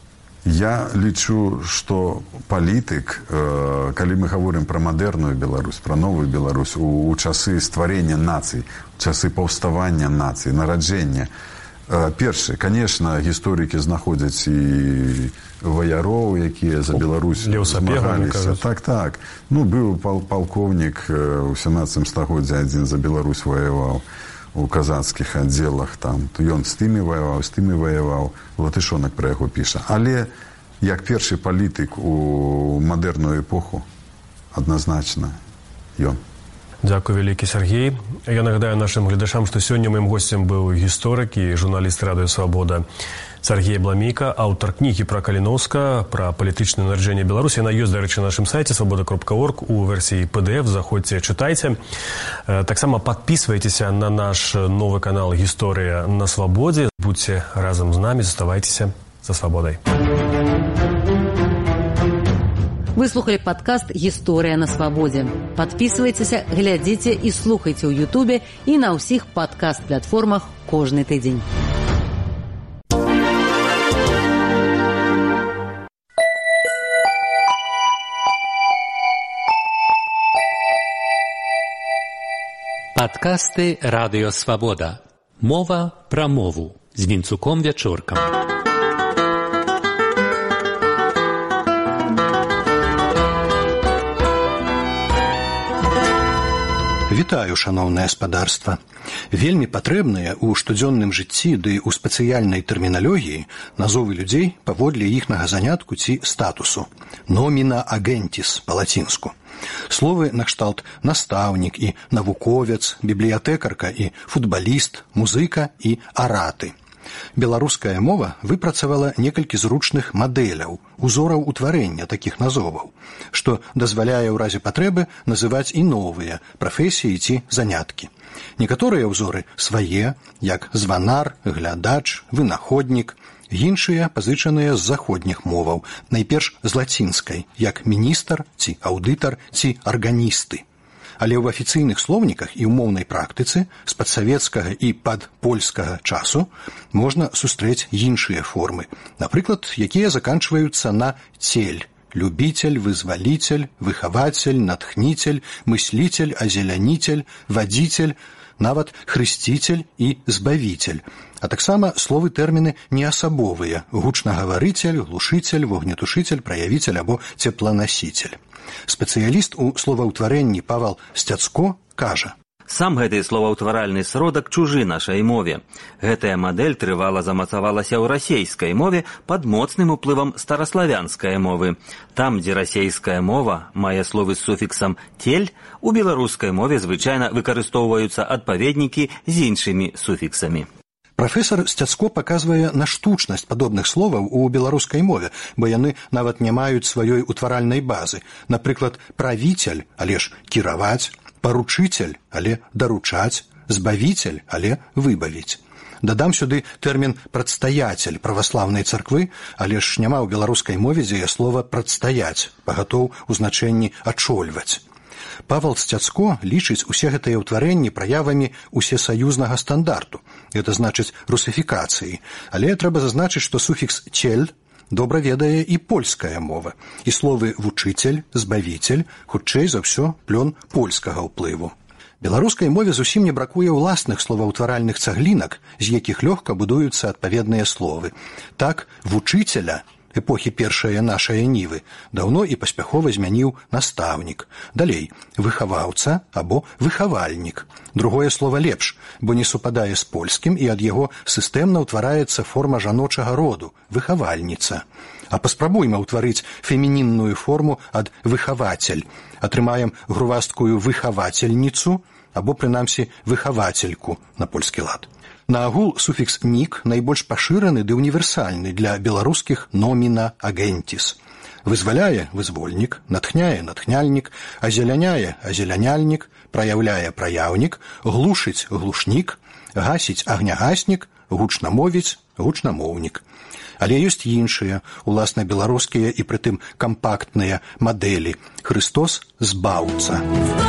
Я лічу, што палітык, калі мы гаворым пра мадэрную Беларусь, пра новую Беларусь, у часы стварення нацый, часы паўставання нацый, нараджэння, першы, конечно, гісторыкі знаходзяць і ваяроў, якія за Беларусь змагаліся. Так. Ну, быў палкоўнік у 17 стагоддзі, адзін за Беларусь ваяваў у казацкіх аддзелах. Там. Ён з тымі ваяваў, Латышонак пра яго піша. Але як першы палітык у мадэрную эпоху, адназначна ён. Дзякуй вялікі, Сергей. Я нагадаю нашым гледачам, што сёння маім госцем быў гісторык і журналіст Радыё Свабода Сергей Бламейка, аўтар кнігі пра Каліноўска, пра палітычнае нараджэнне Беларусі. Яна ёсць, дарэчы, на нашым сайце свабода.орг у версіі PDF. Заходзьце, чытайце. Таксама падпісвайцеся на наш новы канал «Гісторыя на свабодзе». Будьце разам з намі, заставайцеся за свабодай. Вы слухали падкаст «Гісторыя на свабодзе». Падпісвайцеся, глядзіце і слухайце ў Ютубе і на ўсіх падкаст-платформах кожны тыдзень. Падкасты «Радыё Свабода». Мова пра мову з Вінцуком Вячоркам. Вітаю, шаноўнае спадарства. Вельмі патрэбныя ў штодзённым жыцці ды ў спецыяльнай тэрміналогіі назовы людзей паводле іхнага занятку ці статусу. Номіна агентіс па-лацінску. Словы накшталт настаўнік і навуковец, бібліятэкарка і футбаліст, музыка і араты. Беларуская мова выпрацавала некалькі зручных мадэляў, узораў утварэння такіх назоваў, што дазваляе ў разе патрэбы называць і новыя прафесіі ці заняткі. Некаторыя ўзоры свае, як званар, глядач, вынаходнік, іншыя пазычаныя з заходніх моваў, найперш з лацінскай, як міністр ці аўдытар ці арганісты. Але ў афіцыйных слоўніках і ў моўнай практыцы з падсавецкага і падпольскага часу можна сустрэць іншыя формы, напрыклад, якія заканчваюцца на цель, любитель, вызвалитель, выхаватель, натхнитель, мыслитель, озеляніцель, вадзіцель, нават хрысціцель і збавіцель, а таксама словы-тэрміны неасабовыя: гучнагаварыцель, глушыцель, вогнетушыцель, праявіцель або цепланасіцель. Спецыяліст у словаўтварэнні Павал Сцяцко кажа: Сам гэты словаўтваральны сродак чужы нашай мове. Гэтая мадэль трывала замацавалася ў расейскай мове пад моцным уплывам стараславянскай мовы. Там, дзе расейская мова мае словы з суфіксам «тель», у беларускай мове звычайна выкарыстоўваюцца адпаведнікі з іншымі суфіксамі. Прафесар Сцяцко паказвае на штучнасць падобных словаў у беларускай мове, бо яны нават не маюць сваёй утваральнай базы. Напрыклад, правіцель, але ж кіраваць, паручыцель, але даручаць, збавіцель, але выбавіць. Дадам сюды тэрмін «прадстаяцель» праваслаўнай царквы, але ж няма ў беларускай мове дзеяслова «прадстаяць», пагатоў у значэнні «ачольваць». Павел Сцяцко лічыць усе гэтыя ўтварэнні праявамі усесаюзнага стандарту. Гэта значыць русифікацыі. Але трэба зазначыць, што суфікс «цель» добра ведае і польская мова. І словы «вучыцель», «збавіцель» хутчэй за ўсё плён польскага ўплыву. Беларускай мове зусім не бракуе ўласных словаўтваральных цаглінак, з якіх лёгка будуюцца адпаведныя словы. Так, «вучыцеля» эпохі першае нашае нівы даўно і паспяхова змяніў настаўнік. Далей, выхаваўца або выхавальнік. Другое слова лепш, бо не супадае з польскім і ад яго сістэмна ўтвараецца форма жаночага роду – выхавальніца. А паспрабуйма ўтварыць фемінінную форму ад выхавацель. Атрымаем грувасткую выхавацельніцу або, прынамсі, выхавацельку на польскі лад. Наагул суфікс «нік» найбольш пашыраны ды універсальны для беларускіх номіна агентіс. Вызваляе – вызвольнік, натхняе – натхняльнік, азеляняе – азеляняльнік, праяўляе – праяўнік, глушыць – глушнік, гасіць – агнягаснік, гучна мовіць – гучнамоўнік. Але ёсць іншыя, уласна беларускія і прытым кампактныя мадэлі. Хрыстос – збаўца.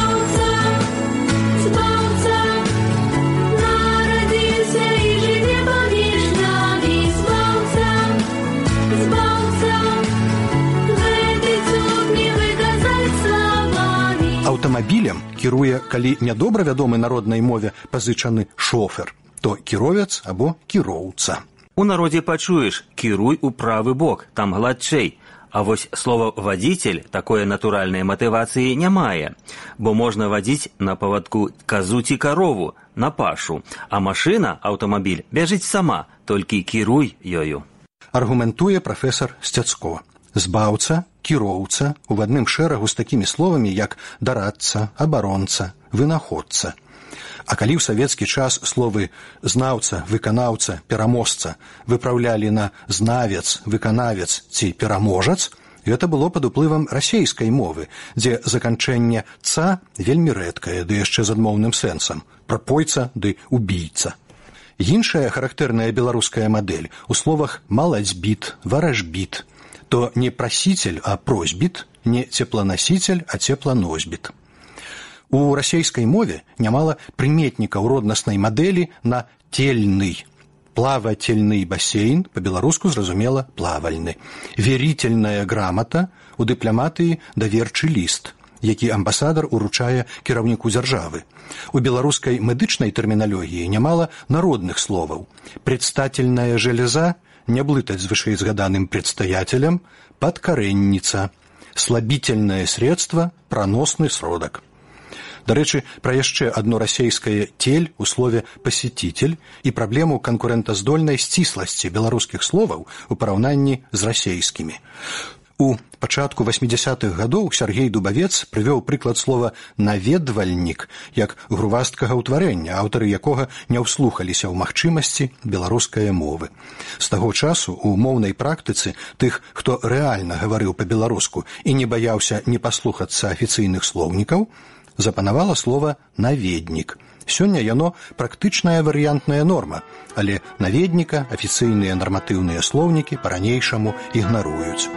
Аўтамабілем кіруе, калі нядобра вядомы народнай мове пазычаны шофер, то кіровец або кіроўца. У народзе пачуеш «кіруй у правы бок», там гладчэй. А вось слова «вадзіцель» такое натуральнай матывацыі не мае, бо можна вадзіць на павадку казу ці карову, на пашу, а машына, аўтамабіль, бяжыць сама, толькі кіруй ёю. Аргументуе прафесар Сцяцко. Збаўца, кіроўца у адным шэрагу з такімі словамі, як дарадца, абаронца, вынаходца. А калі ў савецкі час словы знаўца, выканаўца, пераможца выпраўлялі на знавец, выканавец ці пераможац, гэта было пад уплывам расейскай мовы, дзе заканчэнне «ца» вельмі рэдкае, ды яшчэ з адмоўным сэнсам – прапойца ды убійца. Іншая характэрная беларуская мадэль у словах «малацьбіт», «варажбіт», то не прасіцель, а просьбіт, не цепланасіцель, а цепланосьбіт. У расейскай мове нямала прыметнікаў роднаснай мадэлі на «тельны». Плавательны басейн, па-беларуску зразумела плавальны. Верительная грамата, у дыпламатыі даверчы ліст, які амбасадар уручае кіраўніку дзяржавы. У беларускай медычнай тэрміналогіі нямала народных словаў. Предстательная железа, не блытаць з вышэйзгаданым предстоятелем, подкоренница, слабительное средство, проносный сродак. Дарэчы, пра яшчэ адно расейскае «тель» у слове «пасетитель» і праблему канкурэнтаздольнай сцісласці беларускіх словаў у параўнанні з расейскімі. У пачатку 80-х гадоў Сергей Дубавец прывёў прыклад слова «наведвальнік» як грувасткага ўтварэння, аўтары якога не ўслухаліся ў магчымасці беларускай мовы. З таго часу у моўнай практыцы тых, хто рэальна гаварыў па-беларуску і не баяўся не паслухацца афіцыйных слоўнікаў, запанавала слова «наведнік». Сёння яно практычная варыянтная норма, але наведніка афіцыйныя нарматыўныя слоўнікі па-ранейшаму ігнаруюць.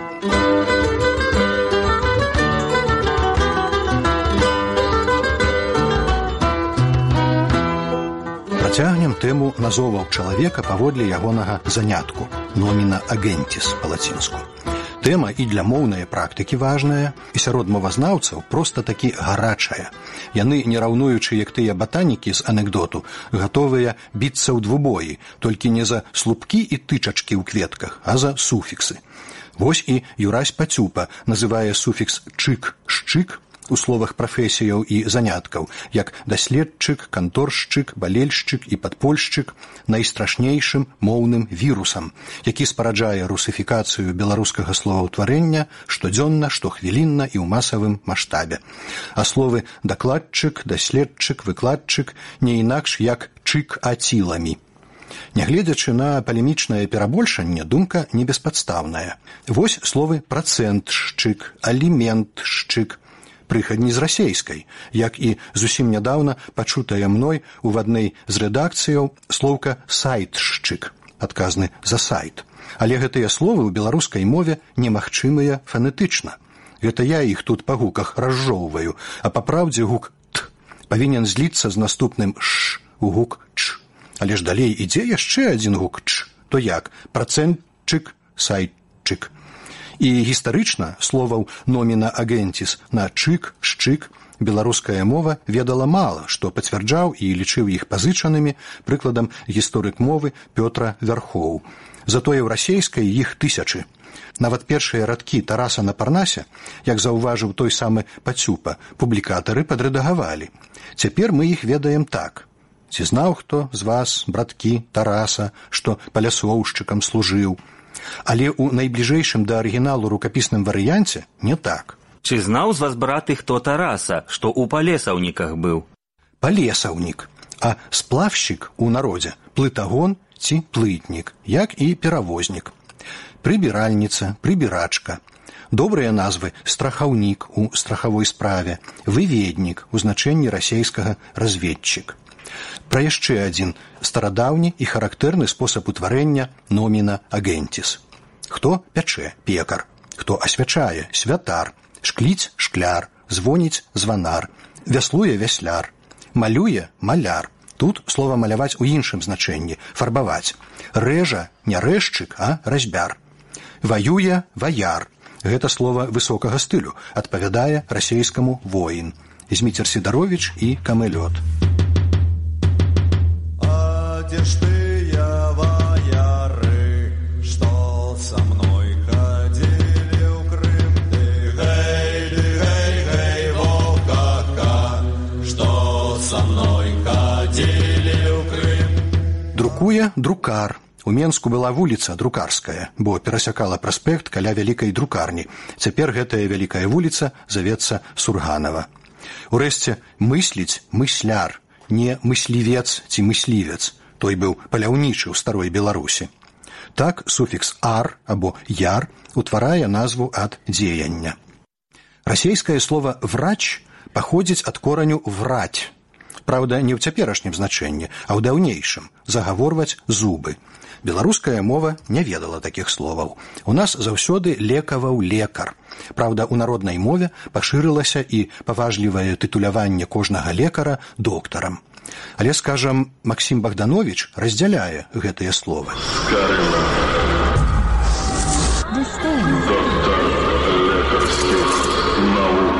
Працягнем тэму назоваў чалавека паводле ягонага занятку – номіна агентіс па-лацінску. Тэма і для моўнай практыкі важная, і сярод мовазнаўцаў проста такі гарачая. Яны, не раўнуючы, як тыя батанікі з анекдоту, гатовыя біцца ў двубоі, толькі не за слупкі і тычачкі ў кветках, а за суфіксы. Вось і Юрась Пацюпа называе суфікс «чык», «шчык» у словах прафесіяў і заняткаў, як даследчык, канторшчык, балельшчык і падпольшчык найстрашнейшым моўным вірусам, які спараджае русифікацыю беларускага словаўтварэння штодзённа, штохвілінна і ў масавым маштабе. А словы дакладчык, даследчык, выкладчык не інакш як чык-аціламі. Нягледзячы на палемічнае перабольшанне, думка не беспадстаўная. Вось словы працэнтшчык, аліментшчык, прыхадні з расейскай, як і зусім нядаўна пачутая мной у адной з рэдакцыяў слоўка «сайтшчык», адказны за сайт. Але гэтыя словы ў беларускай мове немагчымыя фанетычна. Гэта я іх тут па гуках разжоўваю, а па праўдзе гук «т» павінен зліцца з наступным «ш» у гук «ч». Але ж далей ідзе яшчэ адзін гук «ч». То як? Працэнтчык, сайчык. І гістарычна словаў номіна агентіс на чык, шчык беларуская мова ведала мала, што пацвярджаў і лічыў іх пазычанымі прыкладам гісторык мовы Пётра Вярхоў. Затое ў расейскай іх тысячы. Нават першыя радкі Тараса на Парнасе, як заўважыў той самы Пацюпа, публікатары падрэдагавалі. Цяпер мы іх ведаем так. Ці знаў хто з вас, браткі Тараса, што палясоўшчыкам служыў? Але ў найбліжэйшым да арыгіналу рукапісным варыянце не так. Ці знаў з вас, браты, хто Тараса, што ў палесаўніках быў? Палесаўнік, а сплавшчык у народзе плытагон ці плытнік, як і перавознік. Прыбіральніца, прыбірачка. Добрыя назвы страхаўнік у страхавой справе, выведнік у значэнні расейскага разведчык. Пра яшчэ адзін старадаўні і характэрны спосаб утварэння номіна агентіс. Хто пячэ? Пекар. Хто асвячае? Святар. Шкліць – шкляр, звоніць – званар, вяслуе – вясляр, малюе – маляр. Тут слова маляваць у іншым значэнні – фарбаваць. Рэжа – не рэжчык, а разьбяр. Ваюе – ваяр. Гэта слова высокага стылю, адпавядае расейскаму воін. Зміцер Сідаровіч і Камэлёт. А дзе ж тыя ваяры, што са мной хадзілі ў Крым? Друкуе друкар. У Менску была вуліца Друкарская, бо перасякала праспект каля вялікай друкарні. Цяпер гэтая вялікая вуліца завецца Сурганава. Урэшце, мысліць мысляр, не мыслівец ці мыслівец. Той быў паляўнічы ў старой Беларусі. Так суфікс «ар» або «яр» утварае назву ад дзеяння. Расейскае слова «врач» паходзіць ад кораню «враць». Праўда, не ў цяперашнім значэнні, а ў даўнейшым – загаворваць зубы. Беларуская мова не ведала такіх словаў. У нас заўсёды лекаваў лекар. Праўда, у народнай мове пашырылася і паважлівае тытуляванне кожнага лекара доктарам. Але, скажам, Максім Богданович раздзяляе гэтыя словы. Доктор лекарскіх наук.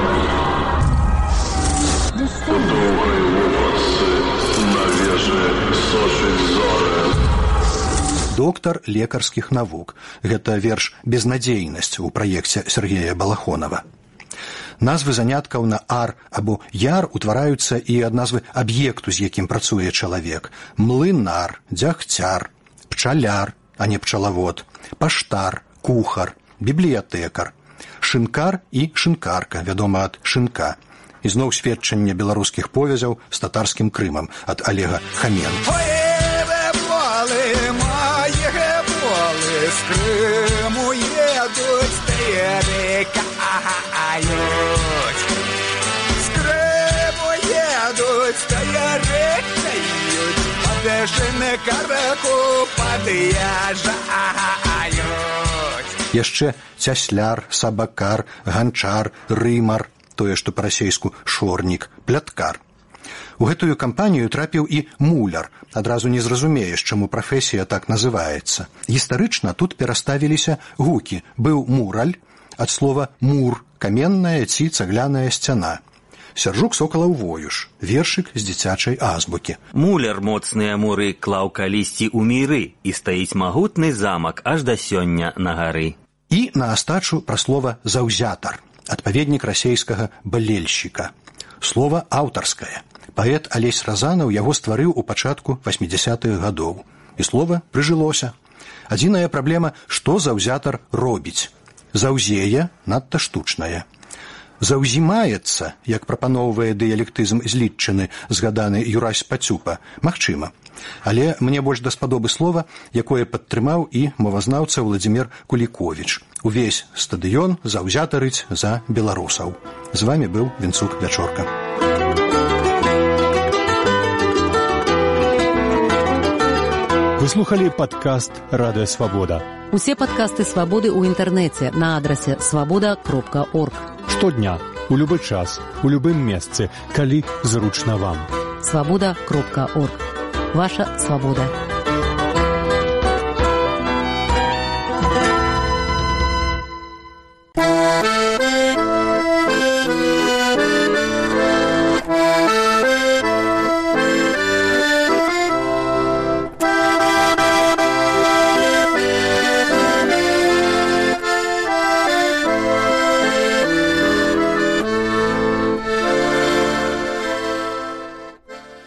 У доўгай вопратцы на вежы сочыць зоры. Доктар лекарскіх навук. Гэта верш «Безнадзейнасць» у праекце Сергея Балахонова. Назвы заняткаў на «ар» або «яр» утвараюцца і ад назвы аб'екту, з якім працуе чалавек. Млынар, дзягцяр, пчаляр, а не пчалавод, паштар, кухар, бібліятэкар, шынкар і шынкарка, вядома ад шынка. І зноў сведчанне беларускіх повязяў з татарскім Крымам ад Олега Хаменко. З Криму едуть, перекають. З Криму едуть, перекають. Подешене караку под'язджають. Яшчэ цясляр, сабакар, ганчар, рымар, тое, што па-расейску шорнік, пляткар. У гэтую кампанію трапіў і муляр. Адразу не зразумееш, чаму прафесія так называецца. Гістарычна тут пераставіліся гукі. Быў мураль, ад слова «мур» – каменная ці цагляная сцяна. Сяржук Сокалаў Воюш, вершык з дзіцячай азбукі. Муляр моцныя муры клаў калісьці ў міры, і стаіць магутны замак аж да сёння на гары. І на астачу пра слова «заўзятар», адпаведнік расейскага «балельшчыка». Слова аўтарскае. Паэт Алесь Разанаў яго стварыў у пачатку 80-х гадоў. І слова прыжылося. Адзіная праблема, што заўзятар робіць. Заўзее надта штучнае. Заўзімаецца, як прапаноўвае дыялектызм злітчыны, згаданы Юрась Пацюпа, магчыма. Але мне больш даспадобы слова, якое падтрымаў і мовазнаўца Владзімір Куліковіч. Увесь стадыён заўзятарыць за беларусаў. З вамі быў Вінцук Вячорка. Вы слухали падкаст «Радыё Свабода». Усе падкасты «Свабоды» ў інтэрнэце на адрасе свабода.орг. Штодня, у любы час, у любым месцы, калі зручна вам. Свабода.орг. Ваша свабода.